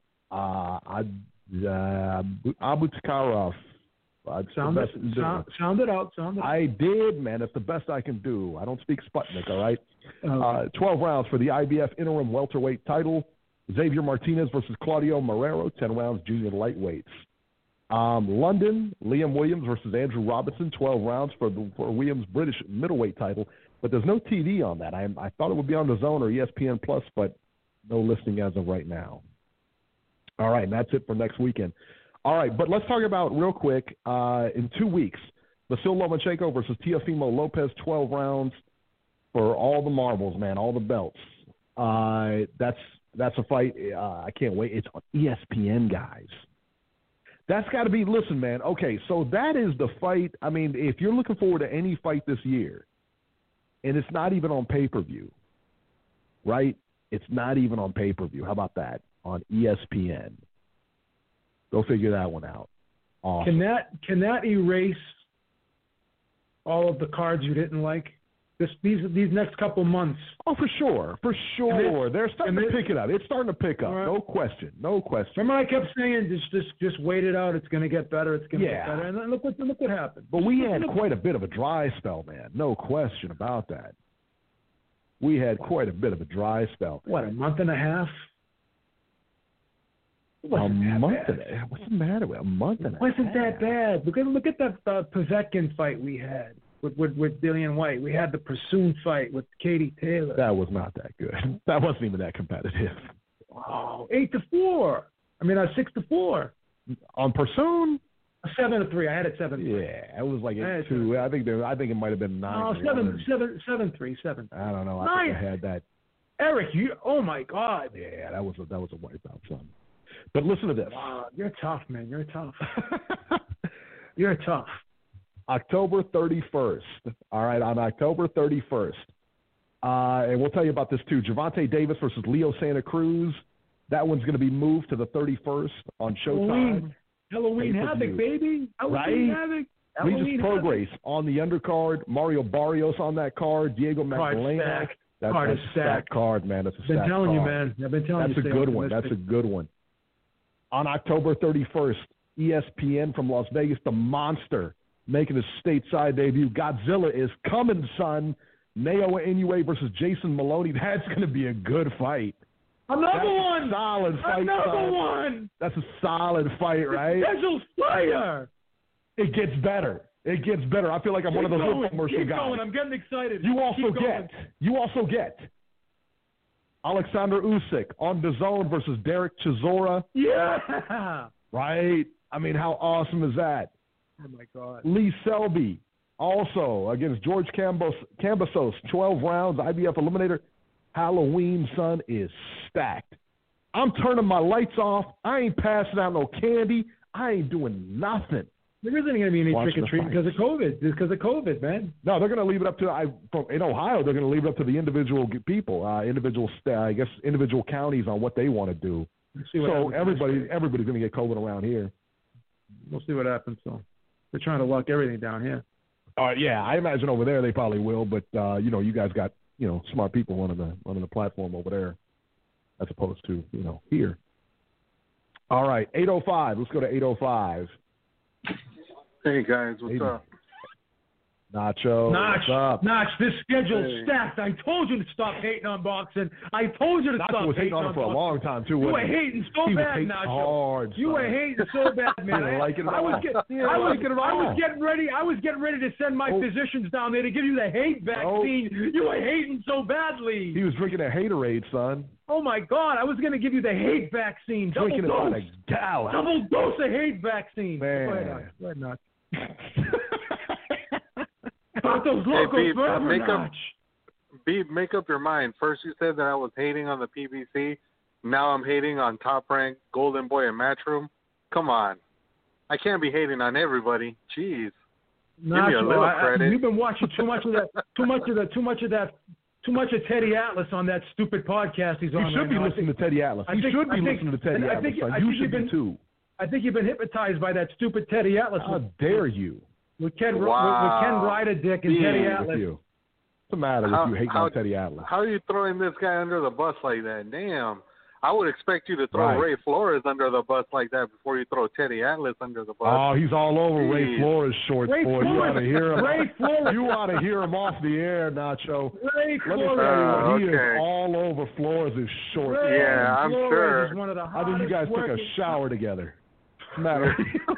Abutkarov. Sound it out. I did, man. It's the best I can do. I don't speak Sputnik, all right? 12 rounds for the IBF interim welterweight title. Xavier Martinez versus Claudio Marrero, 10 rounds, junior lightweights. London, Liam Williams versus Andrew Robinson, 12 rounds for Williams' British middleweight title. But there's no TV on that. I thought it would be on DAZN or ESPN Plus, but no listing as of right now. All right, and that's it for next weekend. All right, but let's talk about real quick, in 2 weeks, Vasyl Lomachenko versus Teofimo Lopez, 12 rounds for all the marbles, man, all the belts. That's a fight. I can't wait. It's on ESPN, guys. That's got to be, listen, man. Okay, so that is the fight. I mean, if you're looking forward to any fight this year, and it's not even on pay-per-view, right? It's not even on pay-per-view. How about that? On ESPN. Go figure that one out. Awesome. Can that erase all of the cards you didn't like? These next couple months. Oh, for sure. They're starting to pick it up. It's starting to pick up. Right. No question. Remember, I kept saying, just wait it out. It's going to get better. It's going to get better. And then look what happened. But we had quite a bit of a dry spell, man. No question about that. We had quite a bit of a dry spell. What, a month and a half? A month and a half. What's the matter with a month and a half? Wasn't that bad? Look at that Povetkin fight we had. With Dillian White. We had the Pursoon fight with Katie Taylor. That was not that good. That wasn't even that competitive. Oh, 8-4. I mean, 6-4. On Pursoon? 7-3. I had it 7-3. Yeah, it was like 8-2. I think it might have been 9. Oh, 7-3. I don't know. I think I had that. Eric, oh my God. Yeah, that was a wipeout, son. But listen to this. Wow, you're tough, man. You're tough. You're tough. October 31st. All right, on October 31st. And we'll tell you about this too. Gervonta Davis versus Leo Santa Cruz. That one's going to be moved to the 31st on Showtime. Halloween Havoc, baby. Halloween Havoc. Regis Prograis on the undercard. Mario Barrios on that card. Diego Magdalena. That's a stacked card, man. That's a stacked card. I've been telling you, man. I've been telling you. That's a good one. That's a good one. On October 31st, ESPN from Las Vegas, the Monster, making his stateside debut. Godzilla is coming, son. Naoya Inoue versus Jason Maloney. That's going to be a good fight. Another one. Solid fight. Another one. That's a solid fight, right? Special fire. It gets better. I feel like I'm one of those commercial guys. Going. I'm getting excited. You also get Alexander Usyk on DAZN versus Derek Chisora. Yeah. Right? I mean, how awesome is that? Oh, my God. Lee Selby also against George Kambosos, 12 rounds, IBF Eliminator. Halloween, son, is stacked. I'm turning my lights off. I ain't passing out no candy. I ain't doing nothing. There isn't going to be any trick-or-treat because of COVID. It's because of COVID, man. No, they're going to leave it up to, in Ohio, they're going to leave it up to the individual people, individual counties on what they want to do. So everybody's going to get COVID around here. We'll see what happens. So they're trying to lock everything down here. Yeah, I imagine over there they probably will, but you guys got smart people running the platform over there, as opposed to here. All right, 8:05. Let's go to 8:05. Hey guys, what's up? Nacho, what's up? Notch, this schedule's stacked. I told you to stop hating on boxing. I told you to stop hating on it for a long time, too. You were hating so bad, Nacho. You were hating so bad, man. I was getting ready to send my physicians down there to give you the hate vaccine. You were hating so badly. He was drinking a haterade, son. Oh, my God. I was going to give you the hate vaccine. Drinking it by the gallon. Double dose of hate vaccine. Man. Go ahead, Notch. Those locals, make up your mind. First you said that I was hating on the PBC. Now I'm hating on Top Rank, Golden Boy, and Matchroom. Come on. I can't be hating on everybody. Jeez. Give me a little credit. You've been watching too much of Teddy Atlas on that stupid podcast he's on. You should be listening to Teddy Atlas. You should be listening to Teddy Atlas. You should be too. I think you've been hypnotized by that stupid Teddy Atlas. How dare you? With Ken Ryder-Dick and Teddy Atlas. What's the matter with you hating on Teddy Atlas? How are you throwing this guy under the bus like that? Damn. I would expect you to throw Ray Flores under the bus like that before you throw Teddy Atlas under the bus. Oh, he's all over Ray Flores' shorts, boy. You ought to hear him. You ought to hear him off the air, Nacho. Let me tell you, he is all over Flores' shorts. Yeah, I'm sure. I think you guys took a shower together. What's the matter?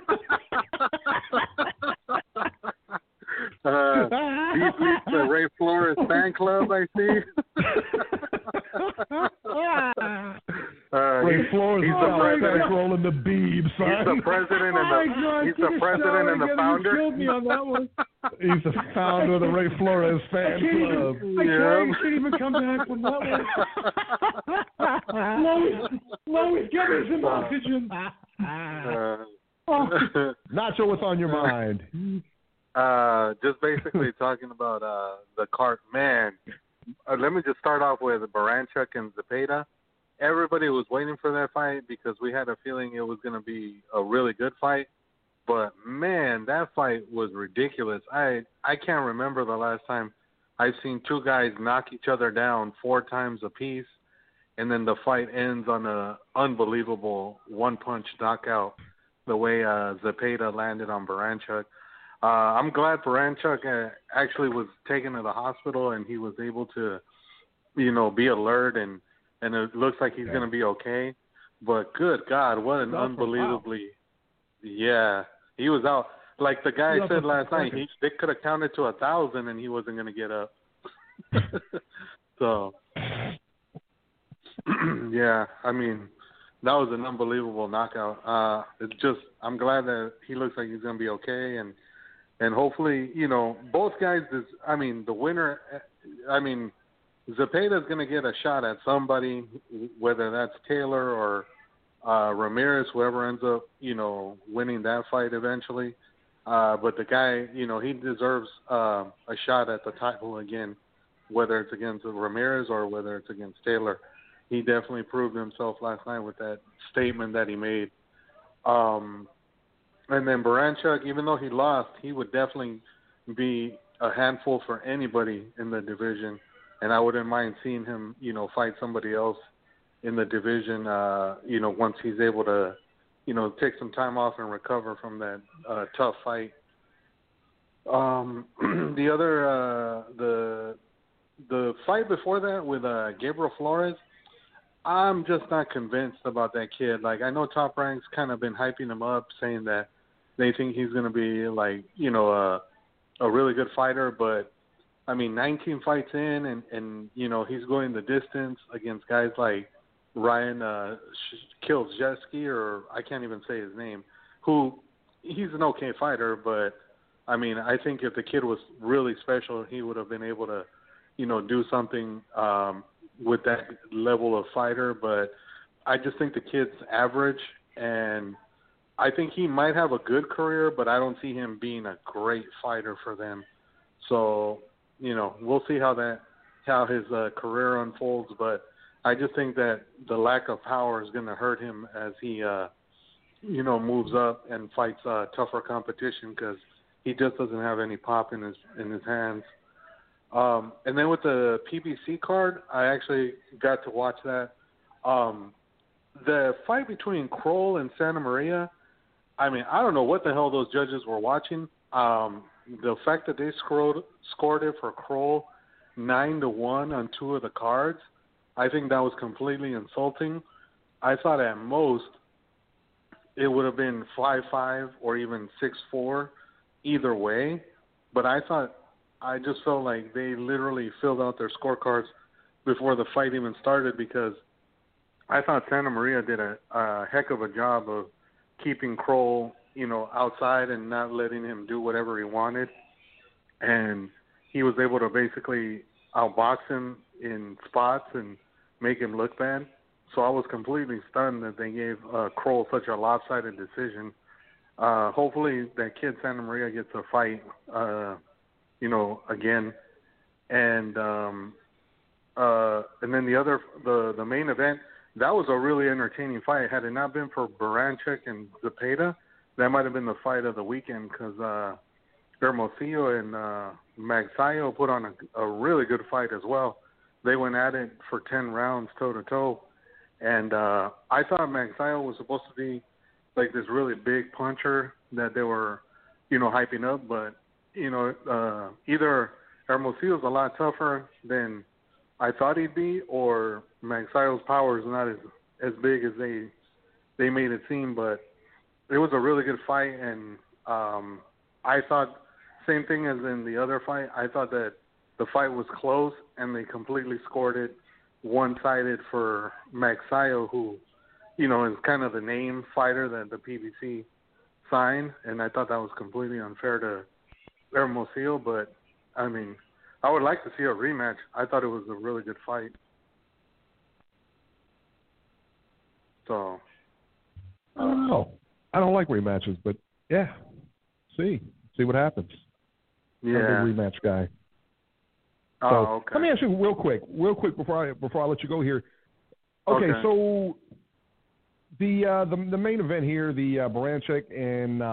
Deep leads the Ray Flores fan club, I see. Ray Flores he's is the president. rolling the beeb, son. He's the president He's the president and the founder. You killed me on that one. He's the founder of the Ray Flores fan club. I can't even come back from that one. Lois, get me some oxygen. Nacho, what's on your mind? Just basically talking about the card. Man, let me just start off with Baranchuk and Zepeda. Everybody was waiting for that fight because we had a feeling it was going to be a really good fight. But, man, that fight was ridiculous. I can't remember the last time I've seen two guys knock each other down 4 times apiece, and then the fight ends on an unbelievable one-punch knockout the way Zepeda landed on Baranchuk. I'm glad Baranchuk actually was taken to the hospital and he was able to, be alert and it looks like he's going to be okay. But good God, what an unbelievably – yeah, he was out. Like the guy said last night, they could have counted to 1,000 and he wasn't going to get up. So, yeah, I mean, that was an unbelievable knockout. It's just I'm glad that he looks like he's going to be okay and hopefully, both guys – the winner – Zepeda's going to get a shot at somebody, whether that's Taylor or Ramirez, whoever ends up, winning that fight eventually. But the guy, he deserves a shot at the title again, whether it's against Ramirez or whether it's against Taylor. He definitely proved himself last night with that statement that he made. And then Baranchuk, even though he lost, he would definitely be a handful for anybody in the division. And I wouldn't mind seeing him, fight somebody else in the division, once he's able to, take some time off and recover from that tough fight. The fight before that with Gabriel Flores, I'm just not convinced about that kid. Like, I know Top Rank's kind of been hyping him up, saying that they think he's going to be, like, a really good fighter, but 19 fights in, and he's going the distance against guys like Ryan Kilzewski, or I can't even say his name, who he's an okay fighter, but I think if the kid was really special, he would have been able to, do something with that level of fighter. But I just think the kid's average, and I think he might have a good career, but I don't see him being a great fighter for them. So, we'll see how his career unfolds, but I just think that the lack of power is going to hurt him as he, moves up and fights tougher competition because he just doesn't have any pop in his hands. And then with the PBC card, I actually got to watch that. The fight between Kroll and Santa Maria, I don't know what the hell those judges were watching. The fact that they scored it for Kroll 9-1 on 2 of the cards, I think that was completely insulting. I thought at most it would have been 5-5 or even 6-4 either way. But I just felt like they literally filled out their scorecards before the fight even started because I thought Santa Maria did a heck of a job of keeping Kroll outside and not letting him do whatever he wanted. And he was able to basically outbox him in spots and make him look bad. So I was completely stunned that they gave Kroll such a lopsided decision. Hopefully that kid Santa Maria gets a fight, again. And then the main event, that was a really entertaining fight. Had it not been for Baranchuk and Zepeda, that might have been the fight of the weekend because Hermosillo and Magsayo put on a really good fight as well. They went at it for 10 rounds toe-to-toe. And I thought Magsayo was supposed to be like this really big puncher that they were, hyping up. But, either Hermosillo's a lot tougher than I thought he'd be, or Magsayo's power is not as big as they made it seem. But it was a really good fight, and I thought same thing as in the other fight. I thought that the fight was close, and they completely scored it one-sided for Magsayo, who is kind of the name fighter that the PBC signed, and I thought that was completely unfair to Hermosillo. But I mean, I would like to see a rematch. I thought it was a really good fight. So I don't know. I don't like rematches, but yeah, see what happens. yeah, I'm a big rematch guy. So, okay. Let me ask you real quick before I let you go here. Okay. So the main event here, the Baranchik and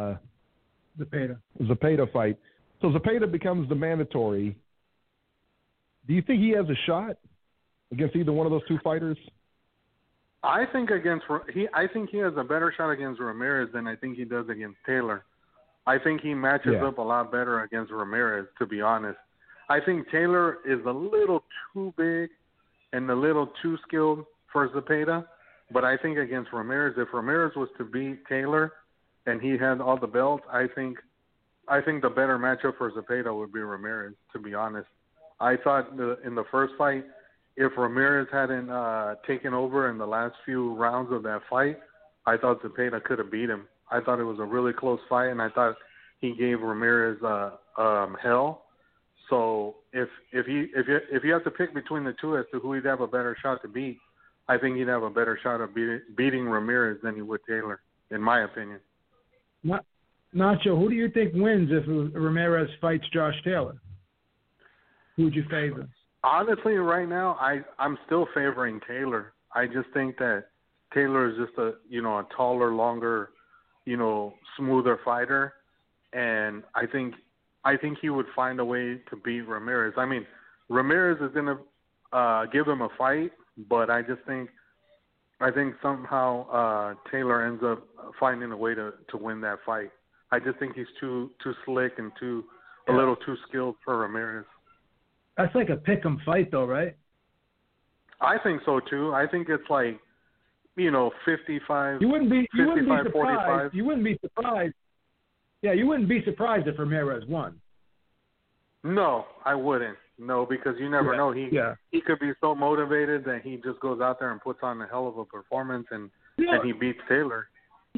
Zepeda fight. So Zepeda becomes the mandatory. Do you think he has a shot against either one of those two fighters? I think he has a better shot against Ramirez than I think he does against Taylor. I think he matches up a lot better against Ramirez, to be honest. I think Taylor is a little too big and a little too skilled for Zepeda, but I think against Ramirez, if Ramirez was to beat Taylor and he had all the belts, I think the better matchup for Zepeda would be Ramirez, to be honest. I thought in the first fight, if Ramirez hadn't taken over in the last few rounds of that fight, I thought Zepeda could have beat him. I thought it was a really close fight, and I thought he gave Ramirez hell. So if you have to pick between the two as to who he'd have a better shot to beat, I think he'd have a better shot of beating Ramirez than he would Taylor, in my opinion. Nacho, who do you think wins if Ramirez fights Josh Taylor? Who would you favor? Honestly, right now, I'm still favoring Taylor. I just think that Taylor is just a taller, longer, smoother fighter, and I think he would find a way to beat Ramirez. I mean, Ramirez is going to give him a fight, but I think somehow Taylor ends up finding a way to win that fight. I just think he's too slick and a little too skilled for Ramirez. That's like a pick'em fight, though, right? I think so too. I think it's like 55. You wouldn't be 55, 45. surprised. You wouldn't be surprised. Yeah, you wouldn't be surprised if Ramirez won. No, I wouldn't. No, because you never know. He could be so motivated that he just goes out there and puts on a hell of a performance and he beats Taylor.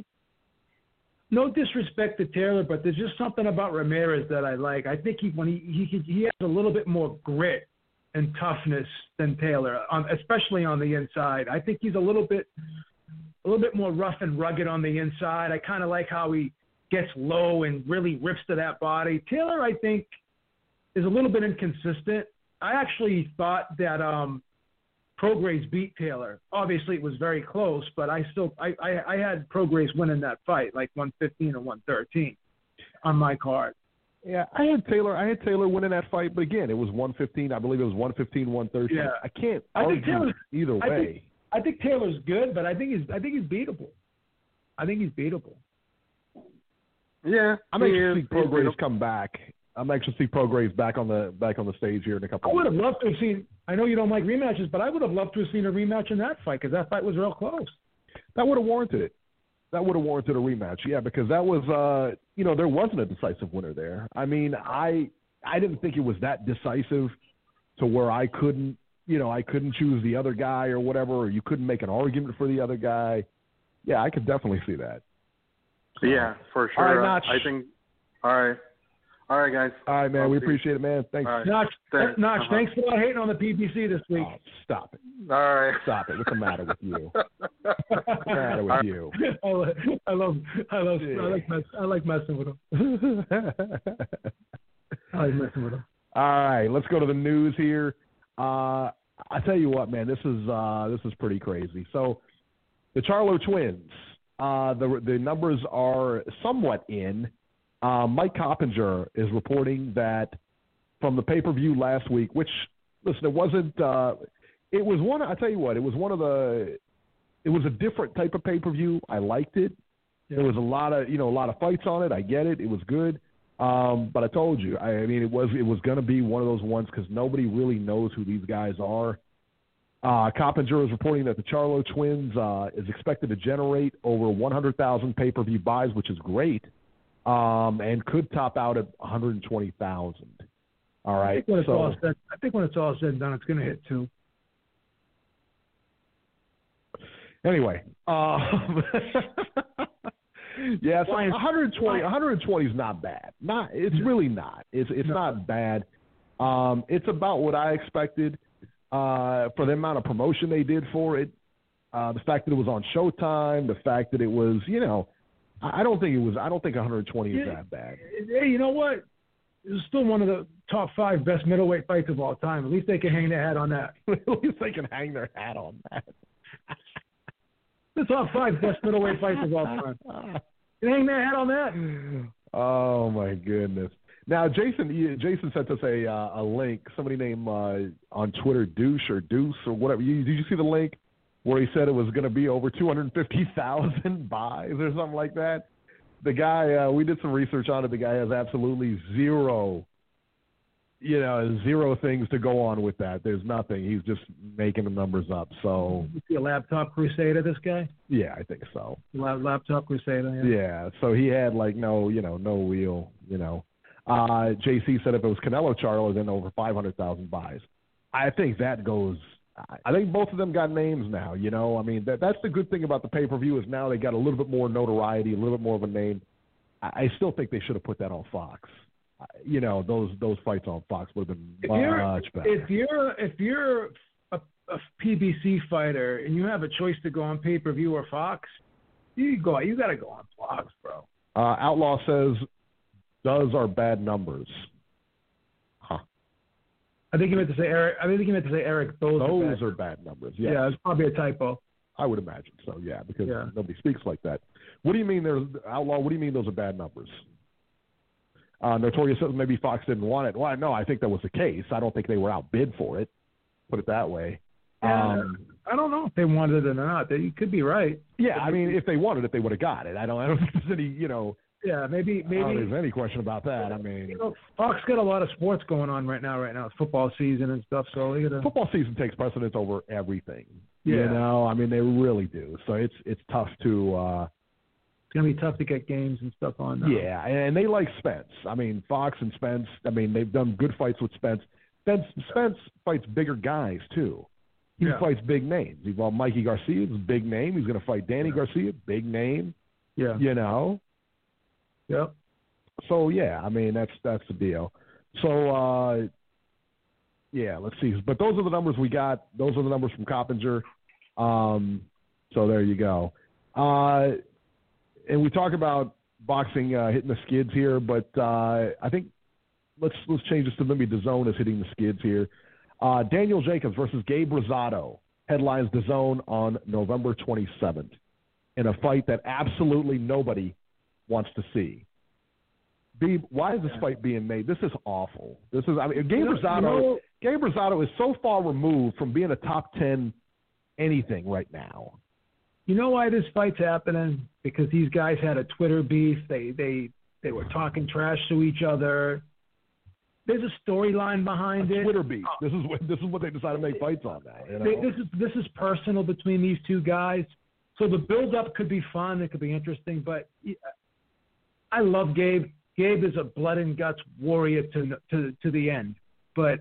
No disrespect to Taylor, but there's just something about Ramirez that I like. I think he has a little bit more grit and toughness than Taylor, especially on the inside. I think he's a little bit more rough and rugged on the inside. I kind of like how he gets low and really rips to that body. Taylor, I think, is a little bit inconsistent. I actually thought that Prograis beat Taylor. Obviously, it was very close, but I had Prograis winning that fight, like 115 or 113 on my card. Yeah, I had Taylor winning that fight, but again, it was 115. I believe it was 115, 113. Yeah. I can't think argue either way. I think Taylor's good, but I think he's beatable. Yeah, I'm anxious to see Prograis come back. I'm anxious to see Prograis back on the stage here in a couple. I would have loved to have seen. I know you don't like rematches, but I would have loved to have seen a rematch in that fight because that fight was real close. That would have warranted it. That would have warranted a rematch, yeah, because that was, there wasn't a decisive winner there. I mean, I didn't think it was that decisive to where I couldn't choose the other guy or whatever, or you couldn't make an argument for the other guy. Yeah, I could definitely see that. Yeah, for sure. All right, Notch. I think. All right, guys. All right, man. We appreciate it, man. Thanks. Right. Notch, Thanks. Thanks for not hating on the PBC this week. Oh, stop it. All right. Stop it. What's the matter with you? What's the matter with you? I like messing with him. I like messing with him. All right, let's go to the news here. I tell you what, man, this is pretty crazy. So, the Charlo twins, the numbers are somewhat in. Mike Coppinger is reporting that from the pay-per-view last week, which, listen, it wasn't. It was one. I tell you what, it was one of the. It was a different type of pay-per-view. I liked it. There was a lot of fights on it. I get it. It was good. But I told you, I mean, it was going to be one of those ones because nobody really knows who these guys are. Coppinger is reporting that the Charlo twins is expected to generate over 100,000 pay-per-view buys, which is great, and could top out at 120,000. All right. I think when it's all said and done, it's going to hit 2. Anyway, yeah, so 120 is not bad. It's really not. It's not bad. It's about what I expected for the amount of promotion they did for it. The fact that it was on Showtime, the fact that it was, I don't think 120 is that bad. Hey, you know what? It's still one of the top 5 best middleweight fights of all time. At least they can hang their hat on that. At least they can hang their hat on that. The top 5 best middleweight fights of all time. You hang their hat on that. Oh my goodness! Now, Jason sent us a link. Somebody named on Twitter Deuce or whatever. Did you see the link where he said it was going to be over 250,000 buys or something like that? The guy, we did some research on it. The guy has absolutely zero things to go on with that. There's nothing. He's just making the numbers up. So, you see a laptop crusader, this guy? Yeah, I think so. Laptop crusader. Yeah. So he had no real. JC said if it was Canelo Charlo, then over 500,000 buys. I think that goes. I think both of them got names now. I mean, that's the good thing about the pay-per-view is now they got a little bit more notoriety, a little bit more of a name. I still think they should have put that on Fox. Those fights on Fox would have been much better. If you're a PBC fighter and you have a choice to go on pay-per-view or Fox, you got to go on Fox, bro. Outlaw says, "Does are bad numbers." I think he meant to say Eric. Eric. Those are bad numbers. Yes. Yeah, it's probably a typo. I would imagine so. Yeah, because nobody speaks like that. What do you mean, Outlaw? What do you mean those are bad numbers? Notorious says maybe Fox didn't want it. Well, no, I think that was the case. I don't think they were outbid for it. Put it that way. Yeah, I don't know if they wanted it or not. You could be right. Yeah, I mean, if they wanted it, they would have got it. I don't think there's any, Yeah, maybe. I don't think there's any question about that. I mean, Fox got a lot of sports going on right now. It's football season and stuff. So football season takes precedence over everything. Yeah. I mean, they really do. So it's tough to. It's gonna be tough to get games and stuff on. Yeah, and they like Spence. I mean, Fox and Spence. I mean, they've done good fights with Spence. Spence fights bigger guys too. He fights big names. He fought Mikey Garcia, it's a big name. He's going to fight Danny Garcia, big name. Yeah. Yep. So yeah, I mean that's the deal. So let's see. But those are the numbers we got. Those are the numbers from Coppinger. So there you go. And we talk about boxing hitting the skids here, but I think let's change this to maybe DAZN is hitting the skids here. Daniel Jacobs versus Gabe Rosado headlines DAZN on November 27th in a fight that absolutely nobody wants to see. Beeb, why is this fight being made? This is awful. Gabe Rosado is so far removed from being a top 10 anything right now. You know why this fight's happening? Because these guys had a Twitter beef. They were talking trash to each other. There's a storyline behind it. Twitter beef. This is what they decided to make fights on now. This is personal between these two guys. So the build-up could be fun. It could be interesting. But I love Gabe. Gabe is a blood and guts warrior to the end. But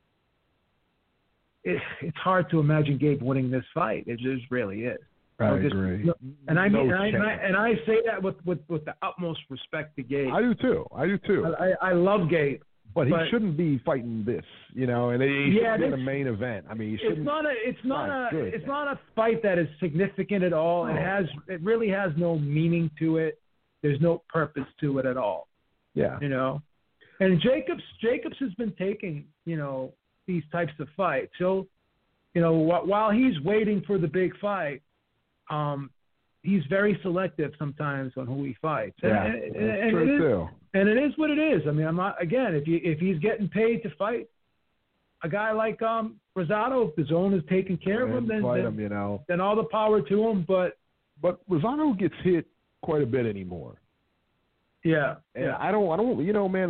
it's hard to imagine Gabe winning this fight. It just really is. I agree. And I say that with the utmost respect to Gabe. I do too. I love Gabe. But he shouldn't be fighting this, and he shouldn't be in the main event. I mean, he shouldn't. It's not a fight that is significant at all. No. It really has no meaning to it. There's no purpose to it at all. Yeah. And Jacobs has been taking, these types of fights. So, while he's waiting for the big fight, he's very selective sometimes on who he fights. Yeah, and true too. And it is what it is. I mean, I'm not, again, if he's getting paid to fight a guy like Rosado, if the zone is taking care of him, then all the power to him. But Rosado gets hit quite a bit anymore. Yeah. And I don't, man,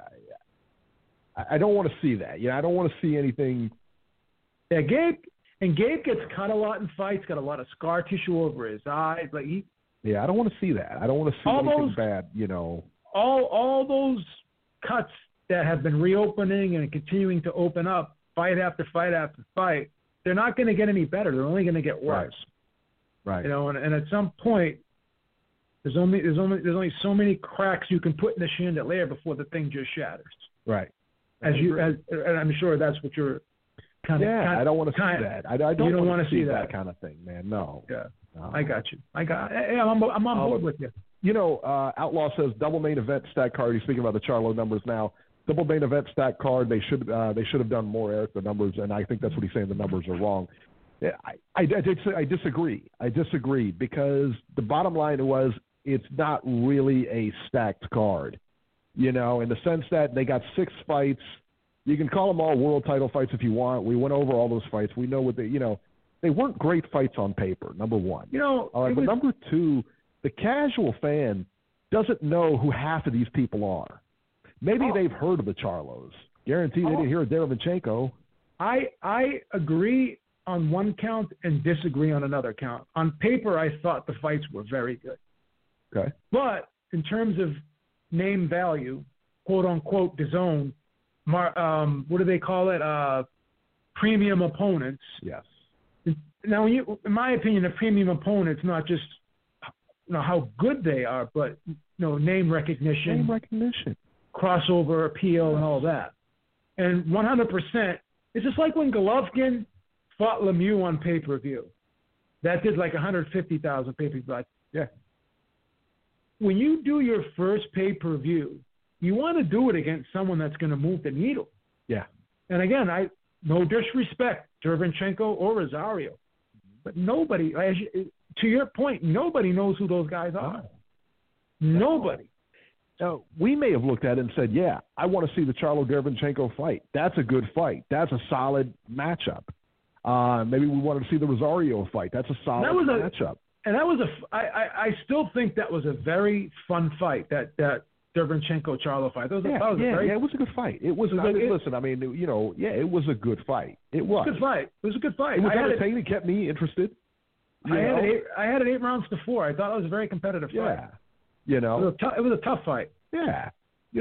I don't want to see that. I don't want to see anything. Yeah, Gabe gets cut a lot in fights, got a lot of scar tissue over his eyes. I don't want to see that. I don't want to see anything bad, All those cuts that have been reopening and continuing to open up fight after fight after fight, they're not going to get any better. They're only going to get worse. Right. You know, and at some point, there's only so many cracks you can put in the chandelier before the thing just shatters. Right. And I'm sure that's what you're kind of. Yeah, I don't want to see that. I don't want to see that kind of thing, man. No. Yeah. No. I got you. I'm on board with you. You know, Outlaw says double main event stack card. He's speaking about the Charlo numbers now. Double main event stack card. They should have done more, Eric. The numbers, and I think that's what he's saying. The numbers are wrong. I disagree. I disagree because the bottom line was it's not really a stacked card. You know, in the sense that they got 6 fights. You can call them all world title fights if you want. We went over all those fights. We know what they weren't great fights on paper. Number one. You know, all right, but number two, the casual fan doesn't know who half of these people are. Maybe they've heard of the Charlos. Guaranteed they didn't hear of Derevchenko. I agree on one count and disagree on another count. On paper, I thought the fights were very good. Okay. But in terms of name value, quote unquote, DAZN, what do they call it? Premium opponents. Yes. Now, in my opinion, a premium opponent's not just how good they are, but name recognition, crossover appeal, and all that. And 100%, it's just like when Golovkin fought Lemieux on pay-per-view. That did like 150,000 pay-per-view. Yeah. When you do your first pay-per-view, you want to do it against someone that's going to move the needle. Yeah. And again, no disrespect, Derevchenko or Rosario, but nobody, to your point, nobody knows who those guys are. Nobody. Now, we may have looked at it and said, yeah, I want to see the Charlo Derevchenko fight. That's a good fight. That's a solid matchup. Maybe we wanted to see the Rosario fight. That's a solid matchup. And that was I still think that was a very fun fight, that Derevchenko Charlo fight. It was a good fight. It was. Listen, I mean, it was a good fight. It was. It was a good fight. It was entertaining. It kept me interested. I had it 8 rounds to 4. I thought it was a very competitive fight. Yeah. It was a tough fight. Yeah.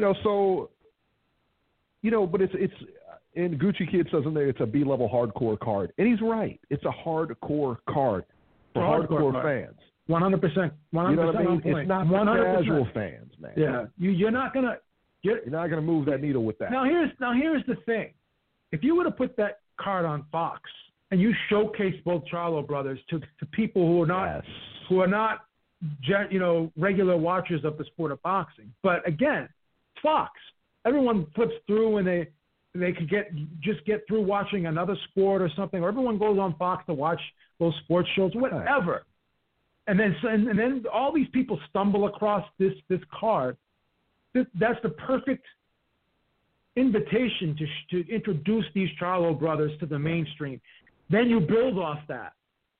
But it's and Gucci Kid says in there it's a B-level hardcore card. And he's right. It's a hardcore card for hardcore fans. 100%. 100%. You know what I mean? It's not for casual fans, man. Yeah. You're not gonna move that needle with that. Now here's the thing. If you were to put that card on Fox and you showcase both Charlo brothers to people who are not regular watchers of the sport of boxing, but again, Fox. Everyone flips through and they could get through watching another sport or something, or everyone goes on Fox to watch those sports shows, whatever. And then all these people stumble across this card. That's the perfect invitation to introduce these Charlo brothers to the mainstream. Then you build off that.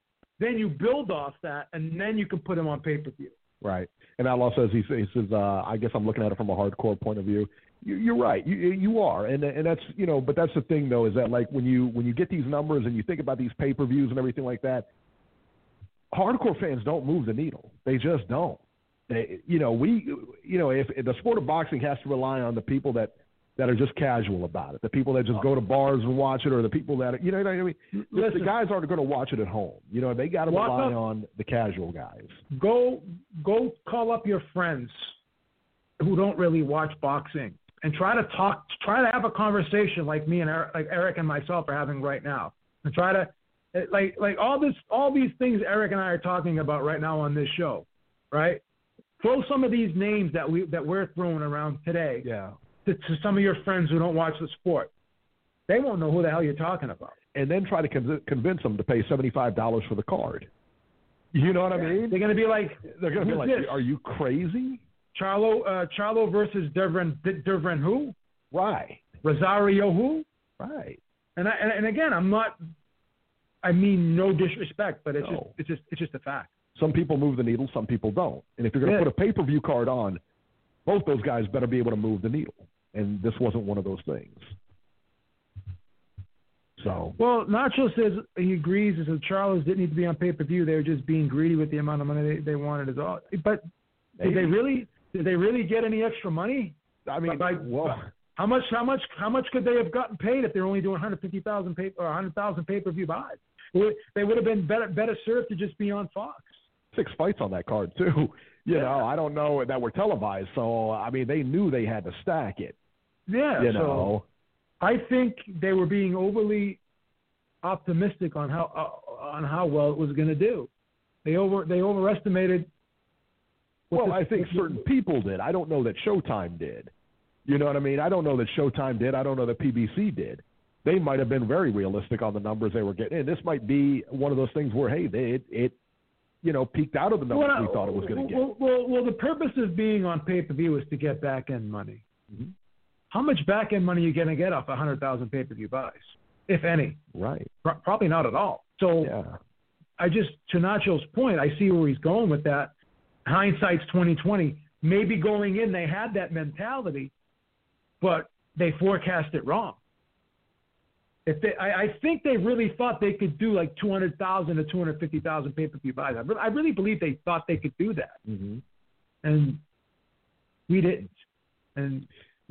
And then you can put them on pay-per-view. Right. And Outlaw says, he says, I guess I'm looking at it from a hardcore point of view. You're right. You are. And that's, but that's the thing, though, is that, like, when you get these numbers and you think about these pay-per-views and everything like that, hardcore fans don't move the needle. They just don't. If the sport of boxing has to rely on the people that are just casual about it, the people that just go to bars and watch it, or the people that, you know what I mean? Listen, the guys aren't going to watch it at home. They got to rely on the casual guys. Go call up your friends who don't really watch boxing and try to have a conversation like me and Eric and myself are having right now, and try to like all these things Eric and I are talking about right now on this show, right? Throw some of these names that we're throwing around today. Yeah. To some of your friends who don't watch the sport. They won't know who the hell you're talking about. And then try to convince them to pay $75 for the card. You know what I mean? They're going to be like, are you crazy? Charlo versus Derevchenko who? Right. Rosario who? Right. And again, I mean no disrespect, but it's just a fact. Some people move the needle, some people don't. And if you're going to put a pay-per-view card on, both those guys better be able to move the needle. And this wasn't one of those things. So. Well, Nacho says he agrees that the Charlos didn't need to be on pay-per-view. They were just being greedy with the amount of money they wanted. But did they really get any extra money? I mean, how much could they have gotten paid if they're only doing 150,000 or 100,000 pay-per-view buys? They would have been better served to just be on Fox. 6 fights on that card too. You know, I don't know that were televised, so I mean, they knew they had to stack it. Yeah, you so know. I think they were being overly optimistic on how well it was going to do. They overestimated. Well, I think certain people did. I don't know that Showtime did. You know what I mean? I don't know that Showtime did. I don't know that PBC did. They might have been very realistic on the numbers they were getting. And this might be one of those things where, hey, it peaked out of the numbers we thought it was going to get. Well, the purpose of being on pay-per-view is to get back-end money. Mm-hmm. How much back-end money are you going to get off 100,000 pay-per-view buys, if any? Right. Probably not at all. So to Nacho's point, I see where he's going with that. Hindsight's 20/20. Maybe going in they had that but they forecast it wrong. I think they really thought they could do like 200,000 to 250,000 pay-per-view buys. I really believe they thought they could do that, and we didn't. And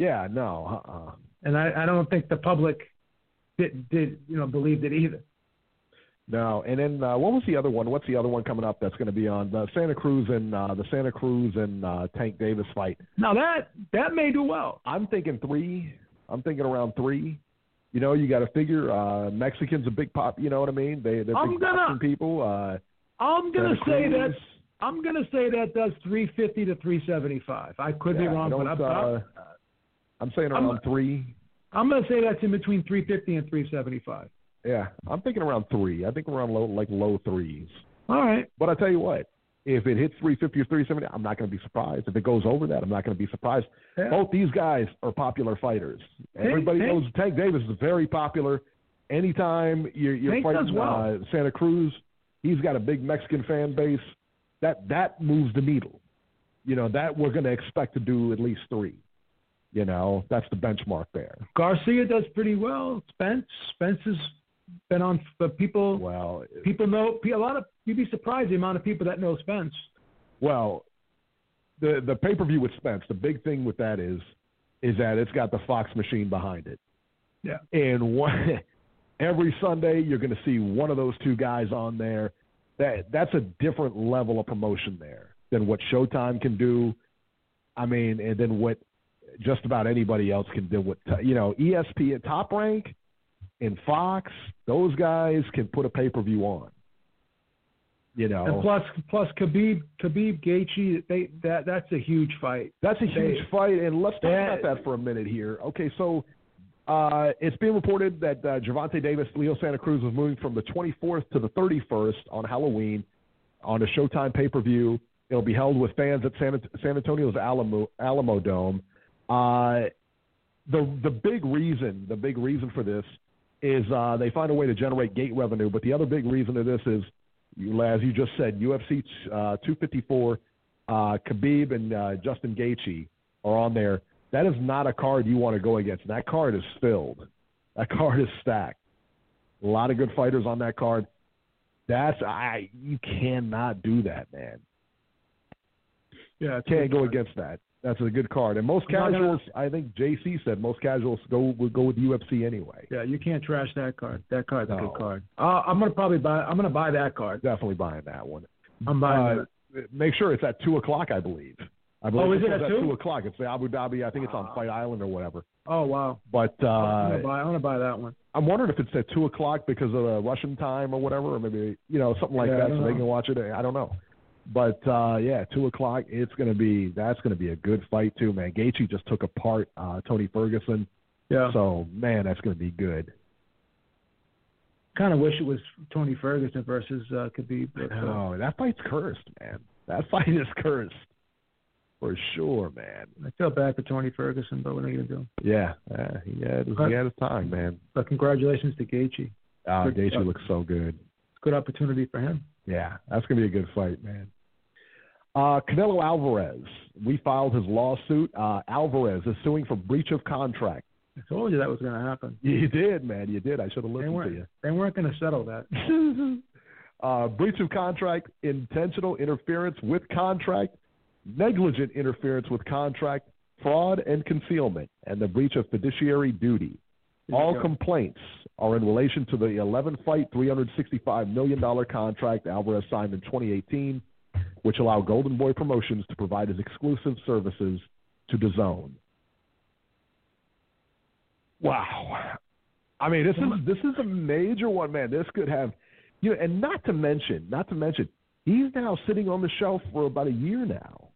and I don't think the public did believed it either. No, and then what was the other one? What's the other one coming up that's going to be on the Santa Cruz and Tank Davis fight? Now that may do well. I'm thinking 3. I'm thinking around 3. You know, you got to figure Mexicans a big pop. You know what I mean? They're big boxing people. I'm gonna say that does 350 to 375. I could be wrong, but I'm saying around 3. I'm gonna say that's in between 350 and 375. Yeah, I'm thinking around 3. I think around low 3s. All right. But I tell you what, if it hits 350 or 370, I'm not going to be surprised. If it goes over that, I'm not going to be surprised. Yeah. Both these guys are popular fighters. Everybody knows Tank Davis is very popular. Anytime you're fighting Santa Cruz, he's got a big Mexican fan base. That moves the needle. You know, that we're going to expect to do at least 3. You know, that's the benchmark there. Garcia does pretty well. Spence has been on, but people know a lot of. You'd be surprised the amount of people that know Spence. Well, the pay-per-view with Spence, the big thing with that is that it's got the Fox machine behind it. Yeah. And every Sunday you're going to see one of those 2 guys on there. That's a different level of promotion there than what Showtime can do. I mean, and then what just about anybody else can do. What ESPN, Top Rank, and Fox, those guys can put a pay-per-view on. You know, and plus Khabib Gaethje, that's a huge fight. That's a huge fight, and let's talk about that for a minute here. Okay, so it's being reported that Gervonta Davis, Leo Santa Cruz was moving from the 24th to the 31st on Halloween on a Showtime pay-per-view. It'll be held with fans at San Antonio's Alamo Dome. The big reason for this is they find a way to generate gate revenue. But the other big reason to this is, as you just said, UFC 254, Khabib and Justin Gaethje are on there. That is not a card you want to go against. That card is filled. That card is stacked. A lot of good fighters on that card. You cannot do that, man. Yeah, can't go against that. That's a good card. And most casuals, I think JC said most casuals would go with UFC anyway. Yeah, you can't trash that card. That card's a good card. I'm gonna buy that card. Definitely buying that one. I'm buying that. Make sure it's at 2 o'clock, I believe. Is it at 2? 2 o'clock. It's the Abu Dhabi. I think it's on Fight Island or whatever. Oh wow. But I'm gonna buy that one. I'm wondering if it's at 2 o'clock because of the Russian time or whatever, or maybe something like that, so they can watch it. I don't know. But 2 o'clock, that's gonna be a good fight too, man. Gaethje just took apart Tony Ferguson. Yeah. So man, that's gonna be good. Kind of wish it was Tony Ferguson versus Khabib. Oh, that fight's cursed, man. That fight is cursed for sure, man. I feel bad for Tony Ferguson, but what are you gonna do? Yeah, he had his time, man. But congratulations to Gaethje. Gaethje looks so good. It's a good opportunity for him. Yeah, that's gonna be a good fight, man. Canelo Alvarez, we filed his lawsuit. Alvarez is suing for breach of contract. I told you that was going to happen. You did, man. You did. I should have listened to you. They weren't going to settle that. Breach of contract, intentional interference with contract, negligent interference with contract, fraud and concealment, and the breach of fiduciary duty. All complaints are in relation to the 11-fight, $365 million contract Alvarez signed in 2018, which allow Golden Boy Promotions to provide his exclusive services to DAZN. Wow. I mean, this is a major one, man. This could have, and not to mention, he's now sitting on the shelf for about a year now.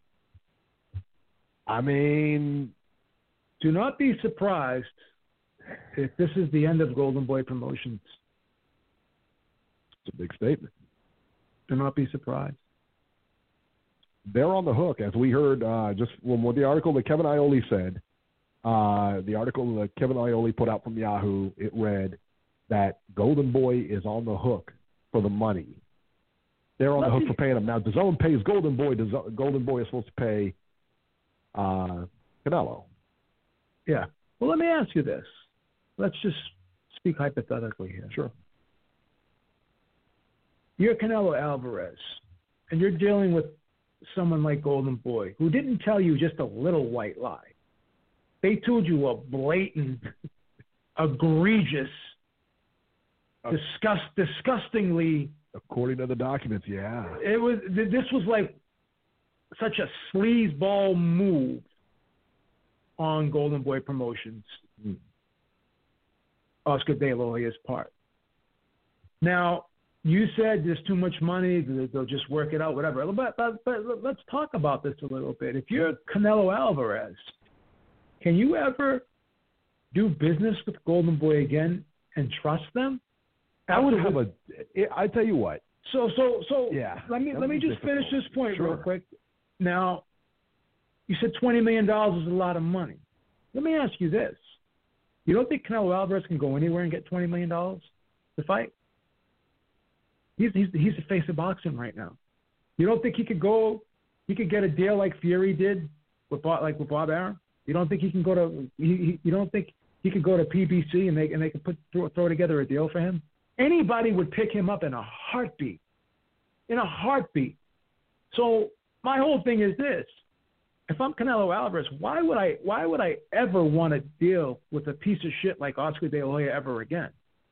I mean, do not be surprised if this is the end of Golden Boy Promotions. It's a big statement. Do not be surprised. They're on the hook, as we heard just from the article that Kevin Iole said. The article that Kevin Iole put out from Yahoo, it read that Golden Boy is on the hook for the money. They're on the hook for paying him. Now, DAZN pays Golden Boy. Golden Boy is supposed to pay Canelo. Yeah. Well, let me ask you this. Let's just speak hypothetically here. Sure. You're Canelo Alvarez, and you're dealing with someone like Golden Boy, who didn't tell you just a little white lie. They told you a blatant, egregious, disgustingly. According to the documents, yeah. This was like such a sleazeball move on Golden Boy Promotions, Oscar De La Hoya's part. Now, you said there's too much money, they'll just work it out, whatever. But let's talk about this a little bit. If you're Canelo Alvarez, can you ever do business with Golden Boy again and trust them? I tell you what. So yeah. Let me just finish this point real quick. Now, you said $20 million is a lot of money. Let me ask you this. You don't think Canelo Alvarez can go anywhere and get $20 million to fight? He's the face of boxing right now. You don't think he could get a deal like Fury did with Bob Arum? You don't think he can go to you don't think he could go to PBC and they can throw together a deal for him? Anybody would pick him up in a heartbeat. In a heartbeat. So my whole thing is this. If I'm Canelo Alvarez, why would I ever want to deal with a piece of shit like Oscar De La Hoya ever again?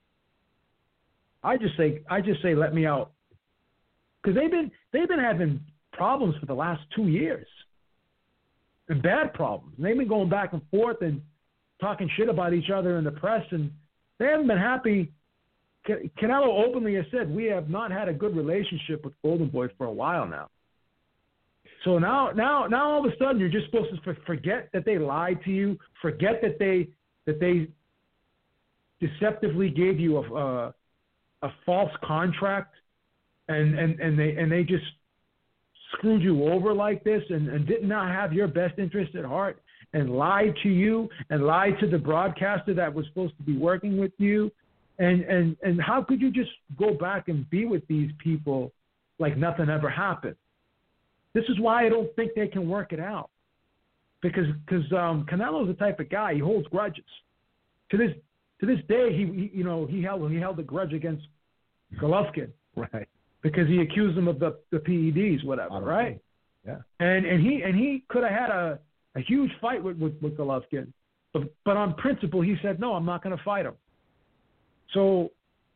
I just say let me out. Because they've been having problems for the last 2 years. And bad problems. And they've been going back and forth and talking shit about each other in the press, and they haven't been happy. Canelo openly has said, we have not had a good relationship with Golden Boy for a while now. So now all of a sudden you're just supposed to forget that they lied to you, forget that they deceptively gave you a false contract, and they just screwed you over like this and did not have your best interest at heart and lied to you and lied to the broadcaster that was supposed to be working with you. And how could you just go back and be with these people like nothing ever happened? This is why I don't think they can work it out. Because Canelo's the type of guy, he holds grudges. To this day, he held a grudge against Golovkin. Right. Because he accused him of the PEDs, whatever, right? Yeah. And he could have had a huge fight with Golovkin. But on principle, he said, no, I'm not going to fight him. So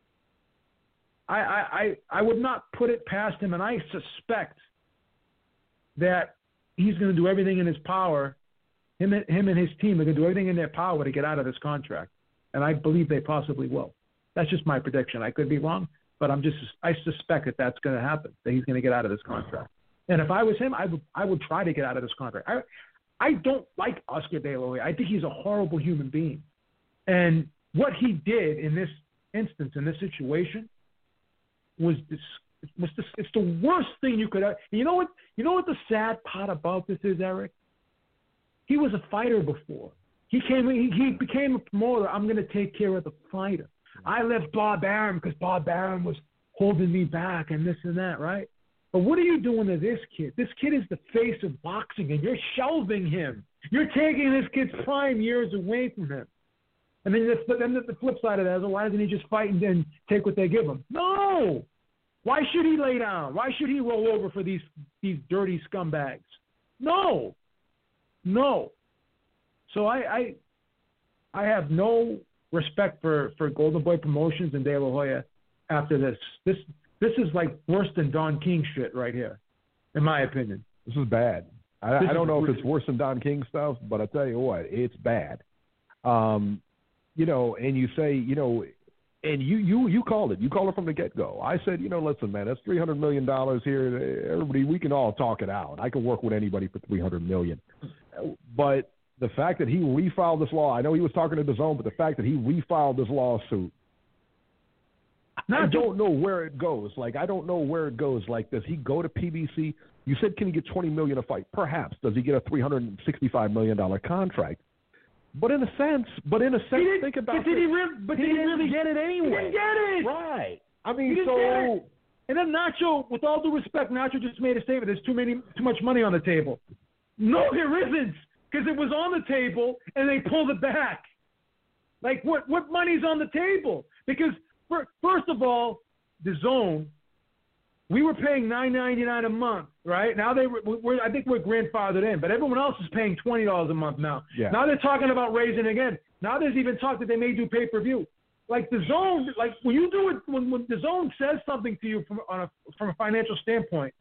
I would not put it past him, and I suspect that he's going to do everything in his power. Him and his team are going to do everything in their power to get out of this contract, and I believe they possibly will. That's just my prediction. I could be wrong, but I suspect that that's going to happen. That he's going to get out of this contract. And if I was him, I would try to get out of this contract. I don't like Oscar De La Hoya. I think he's a horrible human being, and what he did in this instance, in this situation, it's the worst thing you could. You know what the sad part about this is, Eric? He was a fighter before. He became a promoter. I'm going to take care of the fighter. I left Bob Arum because Bob Arum was holding me back and this and that, right? But what are you doing to this kid? This kid is the face of boxing, and you're shelving him. You're taking this kid's prime years away from him. And then the flip side of that is, why doesn't he just fight and then take what they give him? No! Why should he lay down? Why should he roll over for these dirty scumbags? No. So I have no respect for Golden Boy Promotions and De La Hoya after this. This is like worse than Don King shit right here, in my opinion. This is bad. I don't know if it's worse than Don King stuff, but I tell you what, it's bad. And you say, and you called it. You called it from the get-go. I said, listen, man, that's $300 million here. Everybody, we can all talk it out. I can work with anybody for $300 million. But the fact that he refiled this law, I know he was talking to DAZN, but the fact that he refiled this lawsuit, I don't know where it goes. I don't know where it goes. does he go to PBC? You said, can he get $20 million a fight? Perhaps. Does he get a $365 million contract? But in a sense, think about it. He didn't really get it anyway. He didn't get it. Right. I mean, so. And then Nacho, with all due respect, Nacho just made a statement. There's too much money on the table. No, there isn't, because it was on the table and they pulled it back. What money's on the table? Because first of all, DAZN, we were paying $9.99 a month, right? Now I think we're grandfathered in, but everyone else is paying $20 a month now. Yeah. Now they're talking about raising again. Now there's even talk that they may do pay-per-view. DAZN, when you do it, when DAZN says something to you from a financial standpoint,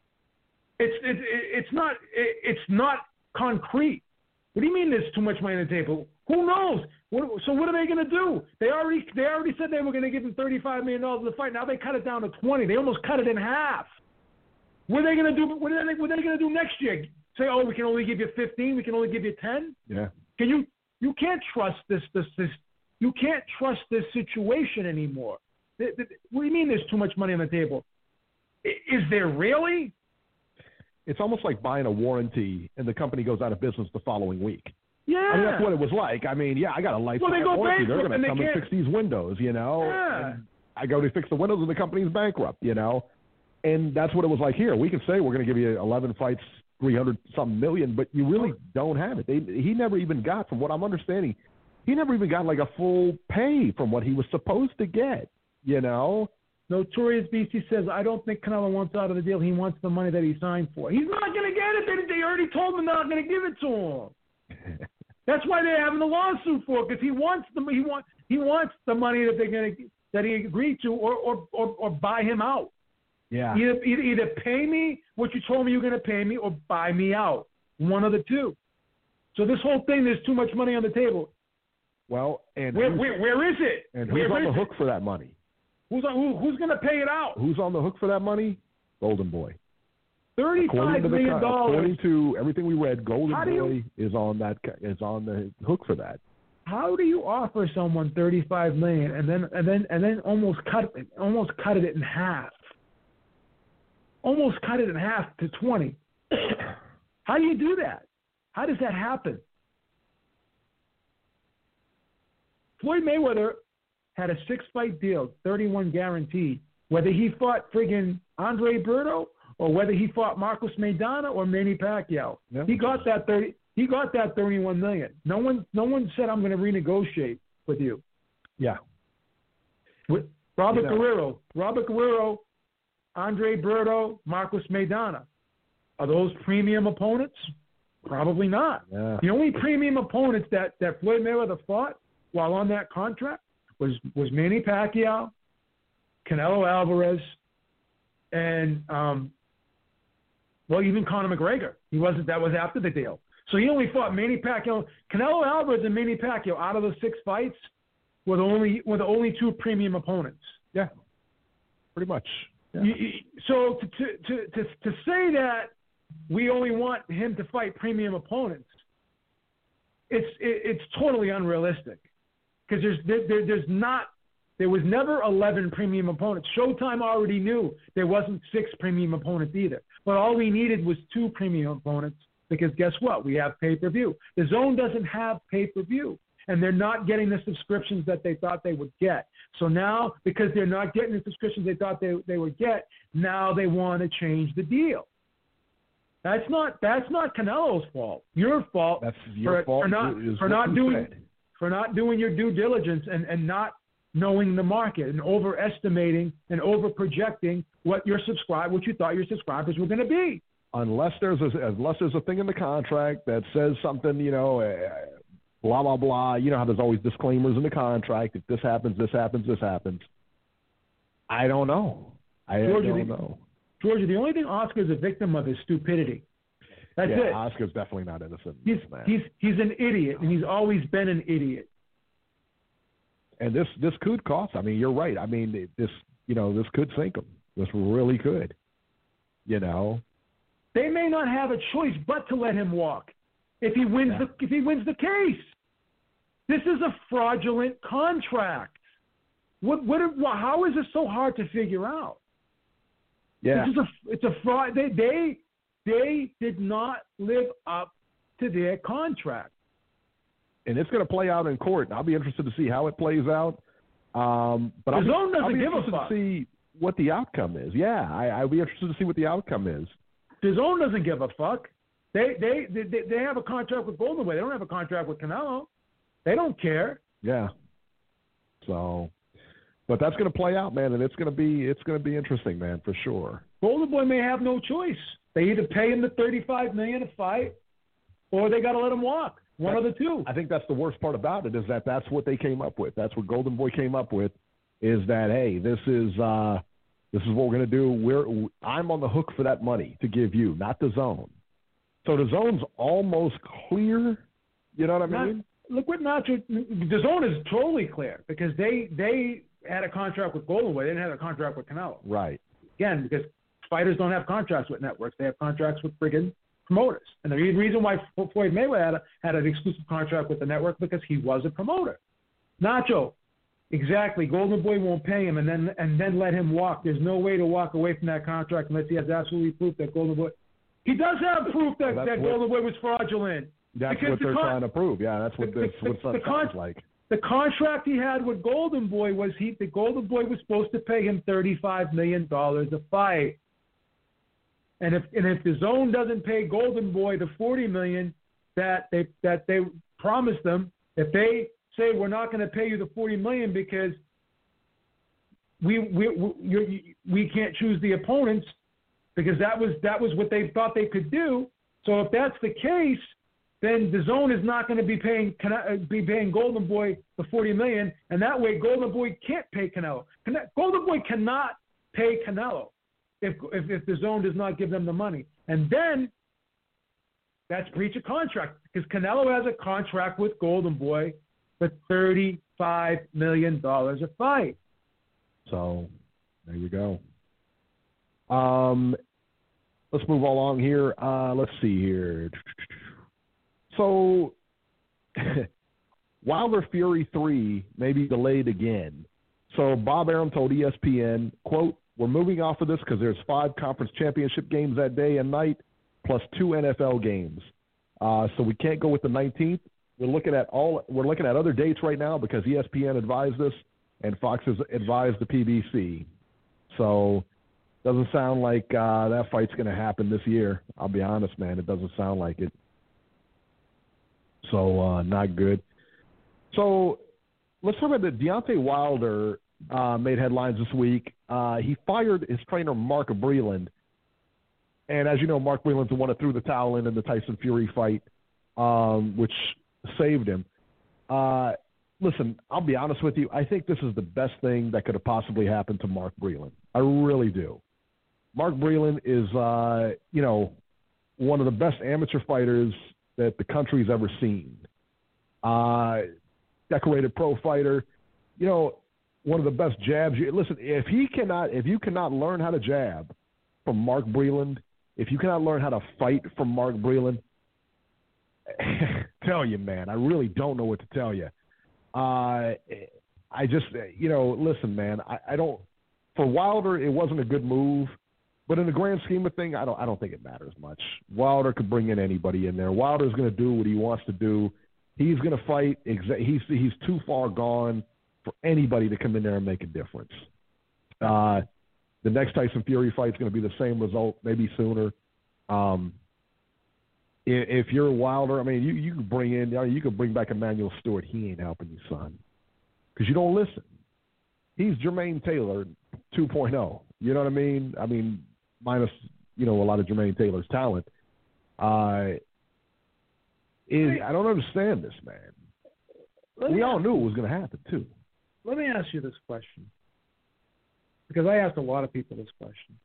it's not concrete. What do you mean there's too much money on the table? Who knows? So what are they going to do? They already said they were going to give him $35 million in the fight. Now they cut it down to 20. They almost cut it in half. What are they going to do? What are they going to do next year? Say, oh, we can only give you 15. We can only give you 10. Yeah. You can't trust this. You can't trust this situation anymore. What do you mean there's too much money on the table? Is there really? It's almost like buying a warranty and the company goes out of business the following week. Yeah. I mean, that's what it was like. I mean, I got a lifetime warranty. They're going to come and fix these windows, Yeah. And I go to fix the windows and the company's bankrupt, And that's what it was like here. We can say we're going to give you 11 fights, 300-something million, but you really don't have it. He never even got, from what I'm understanding, he never even got a full pay from what he was supposed to get, Notorious BC says, I don't think Canelo wants out of the deal. He wants the money that he signed for. He's not going to get it. They already told him they're not going to give it to him. That's why they're having the lawsuit for, because he wants the money that he agreed to, or buy him out. Yeah. Either pay me what you told me you're going to pay me, or buy me out. One of the two. So this whole thing, there's too much money on the table. Well, and where is it? And who's on the hook for that money? Who's going to pay it out? Who's on the hook for that money? Golden Boy. $35 million. According to everything we read, Golden Boy is on the hook for that. How do you offer someone $35 million and then almost cut it in half? Almost cut it in half to 20. How do you do that? How does that happen? Floyd Mayweather had a 6-fight deal, 31 guaranteed. Whether he fought friggin' Andre Berto or whether he fought Marcos Maidana or Manny Pacquiao, he got that 31 million. No one said I'm going to renegotiate with you. Yeah. With Robert Guerrero, Andre Berto, Marcos Maidana. Are those premium opponents? Probably not. Yeah. The only premium opponents that Floyd Mayweather fought while on that contract was Manny Pacquiao, Canelo Alvarez, and even Conor McGregor. That was after the deal. So he only fought Manny Pacquiao. Canelo Alvarez and Manny Pacquiao, out of the 6 fights, were the only 2 premium opponents. Yeah, pretty much. Yeah. So to say that we only want him to fight premium opponents, it's totally unrealistic, because there was never 11 premium opponents. Showtime already knew there wasn't 6 premium opponents either. But all we needed was 2 premium opponents, because guess what? We have pay-per-view. The Zone doesn't have pay-per-view, and they're not getting the subscriptions that they thought they would get. So now, because they're not getting the subscriptions they thought they would get, now they want to change the deal. That's not Canelo's fault. Your fault. That's your fault. For not doing your due diligence and not knowing the market and overestimating and overprojecting what you thought your subscribers were going to be. Unless there's a thing in the contract that says something, blah, blah, blah. You know how there's always disclaimers in the contract. If this happens, this happens, this happens. I don't know. I don't know. Georgia, the only thing Oscar's a victim of is stupidity. That's it. Oscar's definitely not innocent. He's an idiot, and he's always been an idiot. And this could cost. I mean, you're right. I mean, this could sink him. This really could. You know, they may not have a choice but to let him walk if he wins the case. This is a fraudulent contract. How is this so hard to figure out? Yeah, it's a fraud. They did not live up to their contract. And it's going to play out in court. I'll be interested to see how it plays out. But I'll be interested to see what the outcome is. Yeah, I'll be interested to see what the outcome is. DAZN doesn't give a fuck. They have a contract with Golden Boy. They don't have a contract with Canelo. They don't care. Yeah. So, but that's going to play out, man, and it's going to be interesting, man, for sure. Golden Boy may have no choice. They either pay him the $35 million to fight, or they got to let him walk. One of the two. I think that's the worst part about it is that's what they came up with. That's what Golden Boy came up with. Is that, hey, this is what we're going to do. I'm on the hook for that money to give you, not DAZN. So DAZN's almost clear. You know what I mean? Look what Nacho. DAZN is totally clear because they had a contract with Golden Boy. They didn't have a contract with Canelo. Right. Again, because fighters don't have contracts with networks. They have contracts with friggin' promoters. And the reason why Floyd Mayweather had an exclusive contract with the network because he was a promoter. Nacho, exactly. Golden Boy won't pay him and then let him walk. There's no way to walk away from that contract unless he has absolutely proof that Golden Boy. He does have proof that Golden Boy was fraudulent. That's what they're trying to prove. Yeah, that's what sounds like. The contract he had with Golden Boy was the Golden Boy was supposed to pay him $35 million a fight. And if DAZN doesn't pay Golden Boy the $40 million that they promised them, if they say we're not going to pay you the $40 million because we can't choose the opponents because that was what they thought they could do. So if that's the case, then DAZN is not going to be paying Golden Boy the $40 million, and that way Golden Boy can't pay Canelo. Golden Boy cannot pay Canelo if DAZN does not give them the money, and then that's breach of contract because Canelo has a contract with Golden Boy for $35 million a fight. So there you go. Let's move along here. Let's see here. So, Wilder Fury 3 may be delayed again. So, Bob Arum told ESPN, quote, "We're moving off of this because there's 5 conference championship games that day and night, plus 2 NFL games. So we can't go with the 19th. We're looking at other dates right now because ESPN advised us and Fox has advised the PBC. So, doesn't sound like that fight's going to happen this year. I'll be honest, man. It doesn't sound like it. So, not good. So, let's talk about that. Deontay Wilder made headlines this week. He fired his trainer, Mark Breland. And as you know, Mark Breland's the one that threw the towel in the Tyson Fury fight, which saved him. Listen, I'll be honest with you. I think this is the best thing that could have possibly happened to Mark Breland. I really do. Mark Breland is, one of the best amateur fighters that the country's ever seen. Decorated pro fighter, one of the best jabs. Listen, if you cannot learn how to jab from Mark Breland, if you cannot learn how to fight from Mark Breland, tell you, man, I really don't know what to tell you. I just, listen, man, I don't. For Wilder, it wasn't a good move. But in the grand scheme of things, I don't think it matters much. Wilder could bring in anybody in there. Wilder's going to do what he wants to do. He's going to fight. He's too far gone for anybody to come in there and make a difference. The next Tyson Fury fight is going to be the same result, maybe sooner. If you're Wilder, I mean, you can bring back Emmanuel Stewart. He ain't helping you, son, because you don't listen. He's Jermaine Taylor 2.0. You know what I mean? I mean, minus, a lot of Jermaine Taylor's talent. I don't understand this, man. We all knew it was going to happen, too. Let me ask you this question, because I asked a lot of people this question.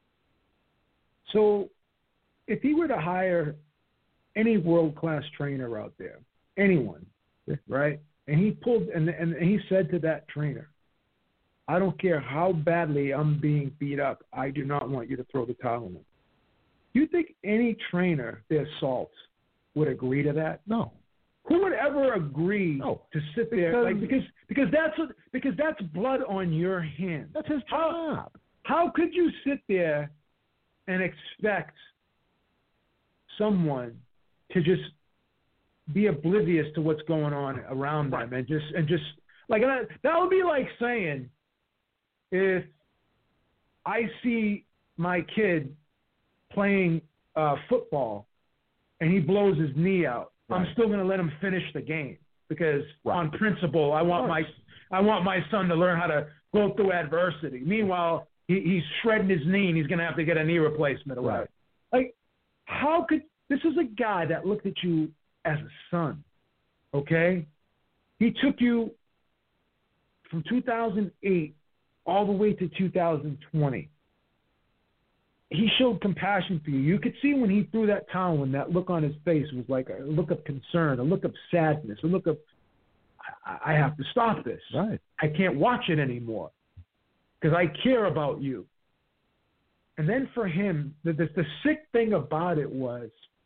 So if he were to hire any world-class trainer out there, anyone, right, and he pulled and he said to that trainer, I don't care how badly I'm being beat up, I do not want you to throw the towel in. Do you think any trainer, their salts, would agree to that? No. Who would ever agree to sit there because that's blood on your hands. That's his job. How could you sit there and expect someone to just be oblivious to what's going on around them and just like that would be like saying, if I see my kid playing football and he blows his knee out, I'm still going to let him finish the game because on principle, I want my son to learn how to go through adversity. Meanwhile, he's shredding his knee and he's going to have to get a knee replacement or whatever. Like, how could this is a guy that looked at you as a son, okay? He took you from 2008 all the way to 2020. He showed compassion for you. You could see when he threw that towel and that look on his face was like a look of concern, a look of sadness, a look of, I have to stop this. Right. I can't watch it anymore because I care about you. And then for him, the sick thing about it was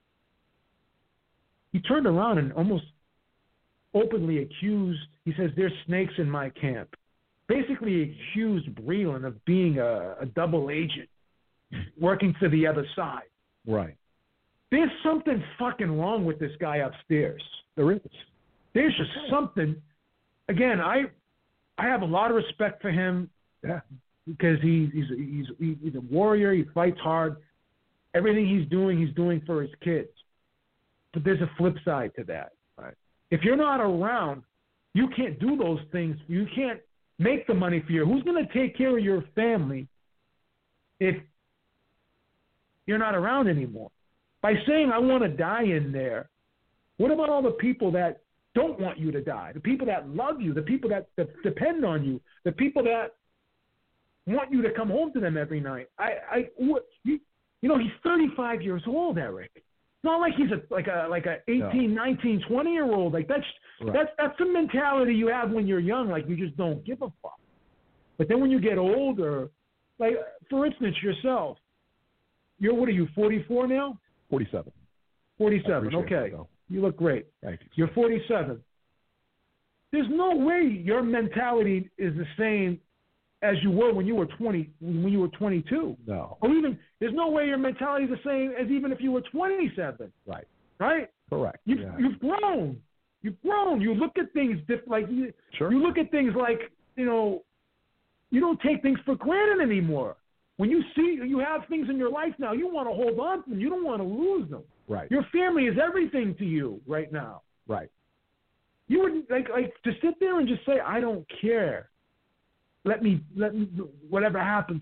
he turned around and almost openly accused, he says, there's snakes in my camp. Basically accused Breland of being a double agent, working for the other side. Right. There's something fucking wrong with this guy upstairs. There is. There's just something. Again, I have a lot of respect for him. Yeah. Because he's a warrior. He fights hard. Everything he's doing for his kids. But there's a flip side to that. Right. If you're not around, you can't do those things. You can't make the money for you. Who's going to take care of your family if you're not around anymore? By saying I want to die in there, what about all the people that don't want you to die? The people that love you, the people that depend on you, the people that want you to come home to them every night. He's 35 years old, Eric. It's not like he's a 18, 19, 20-year-old. Like that's the mentality you have when you're young. Like you just don't give a fuck. But then when you get older, like for instance yourself, what are you, 44 now? 47. 47. Okay. You look great. Thank you. You're 47. There's no way your mentality is the same as you were when you were 20, when you were 22. No. Or even, there's no way your mentality is the same as even if you were 27. Right. Right? Correct. You've grown. You've grown. You look at things different. Sure. You look at things like, you don't take things for granted anymore. When you see you have things in your life now, you want to hold on to them. You don't want to lose them. Right. Your family is everything to you right now. Right. You wouldn't like to sit there and just say, I don't care. Let me whatever happens.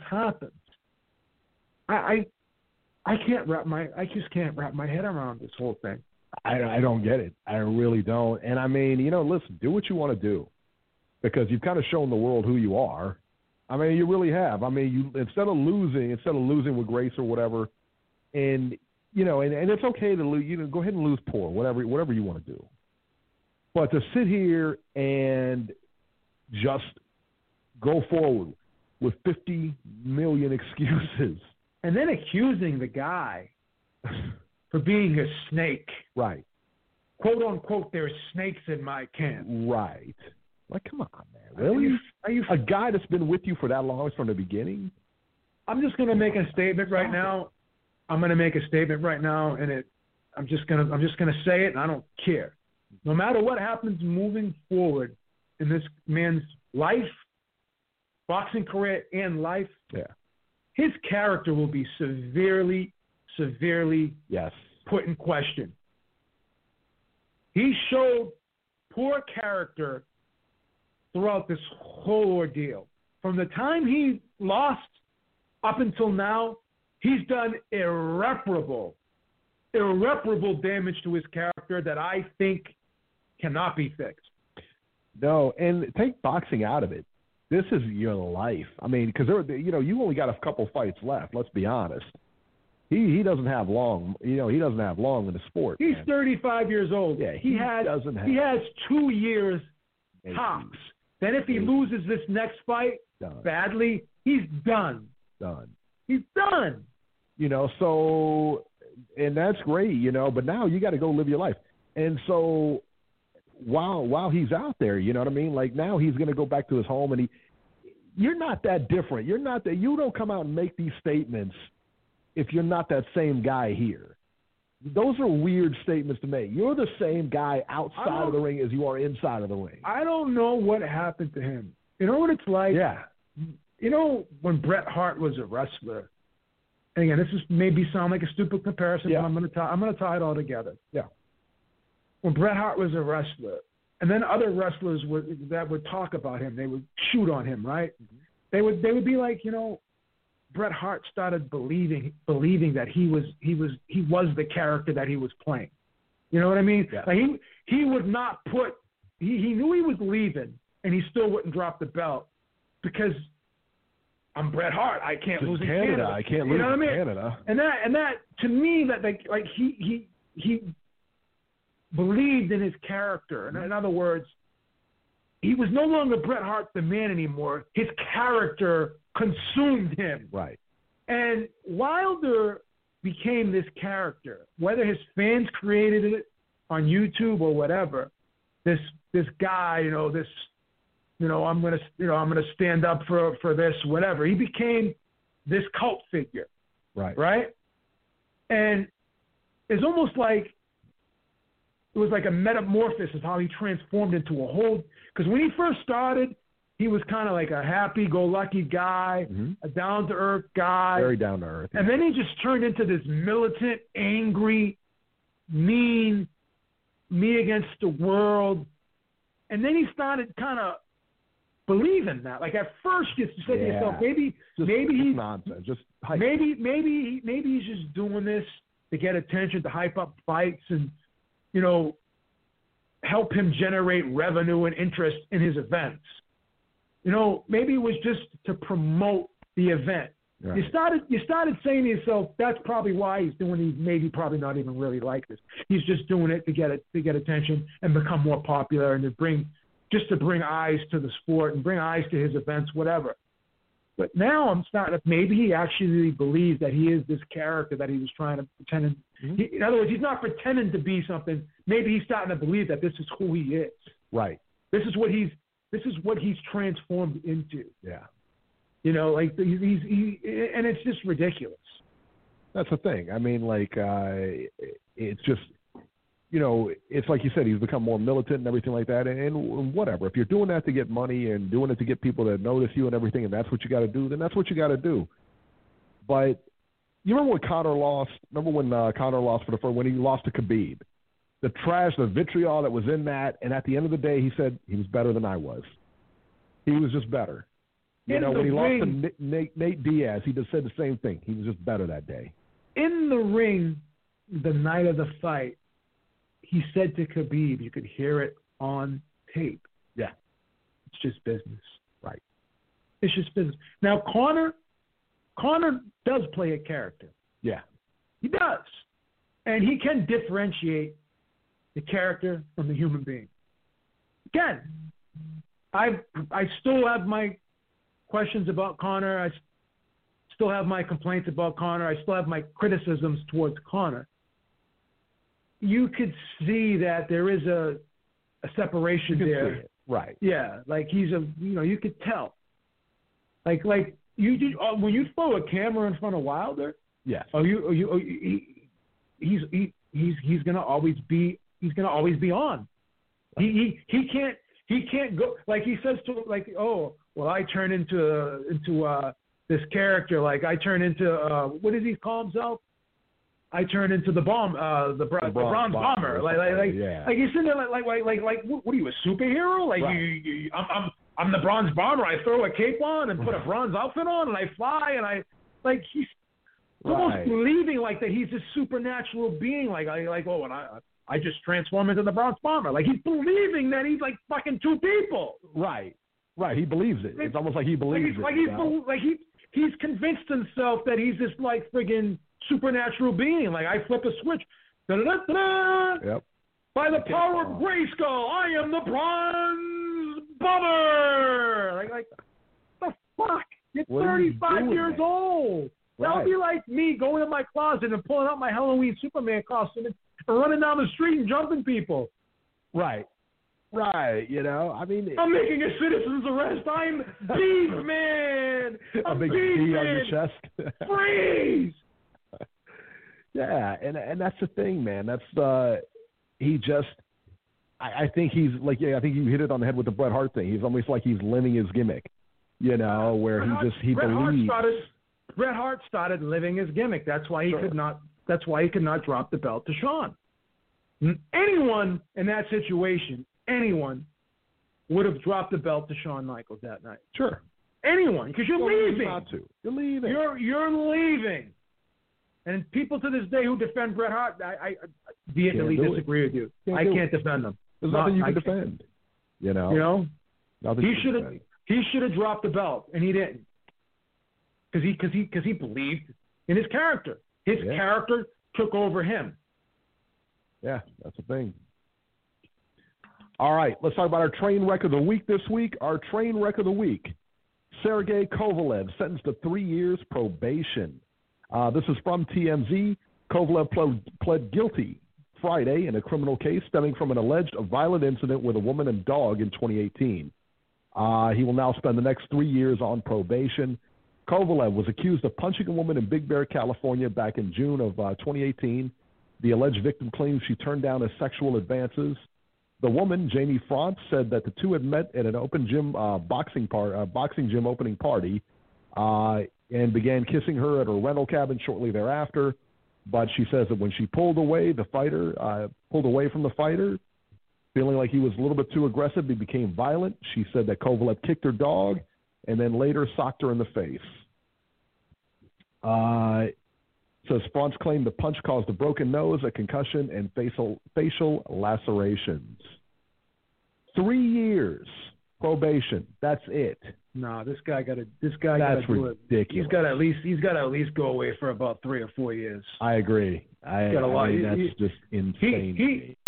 I just can't wrap my head around this whole thing. I don't get it. I really don't. And I mean, listen, do what you want to do because you've kind of shown the world who you are. I mean, you really have. I mean, you instead of losing with grace or whatever, and and it's okay to lose. Go ahead and lose poor, whatever you want to do. But to sit here and just go forward with 50 million excuses. And then accusing the guy for being a snake. Right. Quote, unquote, there's snakes in my camp. Right. Like, come on, man. Really? Are you a guy that's been with you for that long from the beginning? I'm just going to make a statement right now. I'm just going to say it, and I don't care. No matter what happens moving forward in this man's life, boxing career and life, his character will be severely put in question. He showed poor character throughout this whole ordeal. From the time he lost up until now, he's done irreparable damage to his character that I think cannot be fixed. No, and take boxing out of it. This is your life. I mean, because you only got a couple fights left. Let's be honest. He doesn't have long. He doesn't have long in the sport. He's man. 35 years old. Yeah, he has 2 years tops. Then if he loses this next fight badly, he's done. He's done. So, and that's great, but now you got to go live your life. And so while he's out there, you know what I mean? Like now he's going to go back to his home, and you're not that different. You're not that. You don't come out and make these statements if you're not that same guy here. Those are weird statements to make. You're the same guy outside of the ring as you are inside of the ring. I don't know what happened to him. You know what it's like? Yeah. When Bret Hart was a wrestler, and again, this is maybe sound like a stupid comparison, but I'm going to tie it all together. Yeah. When Bret Hart was a wrestler, and then other wrestlers that would talk about him, they would shoot on him, right? Mm-hmm. They would be like, Bret Hart started believing that he was the character that he was playing. You know what I mean? Yeah. Like he would not put. He knew he was leaving, and he still wouldn't drop the belt because I'm Bret Hart. I can't lose in Canada. I can't lose in Canada. And that to me that like he believed in his character. And in other words, he was no longer Bret Hart the man anymore. His character consumed him. Right. And Wilder became this character, whether his fans created it on YouTube or whatever. This guy, I'm gonna stand up for this, whatever. He became this cult figure. Right. Right? And it's almost like it was like a metamorphosis of how he transformed into a whole. Because when he first started, he was kind of like a happy-go-lucky guy, a down-to-earth guy. Very down-to-earth. And then he just turned into this militant, angry, mean, me against the world. And then he started kind of believing that. Like at first you said to yourself, maybe he's nonsense. Just hype. maybe he's just doing this to get attention, to hype up fights and, help him generate revenue and interest in his events. Maybe it was just to promote the event. Right. You started saying to yourself, that's probably why he's doing these. Maybe probably not even really like this. He's just doing it to get attention and become more popular and to bring eyes to the sport and bring eyes to his events, whatever. But now I'm starting to, maybe he actually believes that he is this character that he was trying to pretend. In other words, he's not pretending to be something. Maybe he's starting to believe that this is who he is. Right. This is what he's transformed into. Yeah. Like and it's just ridiculous. That's the thing. I mean, it's just, it's like you said, he's become more militant and everything like that. And whatever, if you're doing that to get money and doing it to get people to notice you and everything, and that's what you got to do, then that's what you got to do. But you remember when Conor lost? Conor lost when he lost to Khabib? The trash, the vitriol that was in that, and at the end of the day, he said he was better than I was. He was just better. When he lost to Nate Diaz, he just said the same thing. He was just better that day. In the ring, the night of the fight, he said to Khabib, you could hear it on tape. Yeah. It's just business. Right. It's just business. Now, Conor does play a character. Yeah. He does. And he can differentiate the character from the human being. Again, I still have my questions about Conor. I still have my complaints about Conor. I still have my criticisms towards Conor. You could see that there is a separation there. See it. Right. Yeah, like you could tell. Like you did when you throw a camera in front of Wilder. Yes. He's gonna always be on. He can't go, like he says to, like, oh well, I turn into this character, like I turn into what does he call himself? I turn into the bronze bomber. Like you're sitting there like what are you, a superhero? Like right. I'm the bronze bomber. I throw a cape on and put a bronze outfit on and I fly and he's almost believing like that he's this supernatural being. And I just transform into the Bronx Bomber. Like, he's believing that he's like fucking two people. Right. He believes it. It's almost like he believes it. He's convinced himself that he's this like friggin' supernatural being. Like, I flip a switch. Da-da-da-da-da. Yep. By the power of Grayskull, I am the Bronze Bomber. Like, the fuck? You're 35 years old. That would be like me going in my closet and pulling out my Halloween Superman costume and running down the street and jumping people. Right. You know, I mean, I'm making a citizen's arrest. I'm Beef Man. A big D on your chest. Freeze. Yeah, and that's the thing, man. That's he just. I think he's like, I think you hit it on the head with the Bret Hart thing. He's almost like he's living his gimmick, you know, where he believes. Bret Hart started living his gimmick. That's why he could not. That's why he could not drop the belt to Shawn. Anyone in that situation, anyone would have dropped the belt to Shawn Michaels that night. Sure. Anyone, because you're leaving. Not to. You're leaving. You're leaving. And people to this day who defend Bret Hart, I vehemently disagree with you. I can't defend them. There's nothing you can defend. You know. Nothing he should have dropped the belt, and he didn't. Because he believed in his character. His character took over him. Yeah, that's the thing. All right, let's talk about our train wreck of the week this week. Our train wreck of the week, Sergey Kovalev, sentenced to 3 years probation. This is from TMZ. Kovalev pled guilty Friday in a criminal case stemming from an alleged violent incident with a woman and dog in 2018. He will now spend the next 3 years on probation. Kovalev was accused of punching a woman in Big Bear, California back in June of 2018. The alleged victim claims she turned down his sexual advances. The woman, Jamie Frantz, said that the two had met at an open gym boxing gym opening party and began kissing her at her rental cabin shortly thereafter. But she says that when she pulled away from the fighter, feeling like he was a little bit too aggressive, he became violent. She said that Kovalev kicked her dog and then later socked her in the face. Says Frantz claimed the punch caused a broken nose, a concussion, and facial lacerations. 3 years probation. That's it. No, this guy got to. That's ridiculous. He's got to at least go away for about 3 or 4 years. I agree. That's just insane.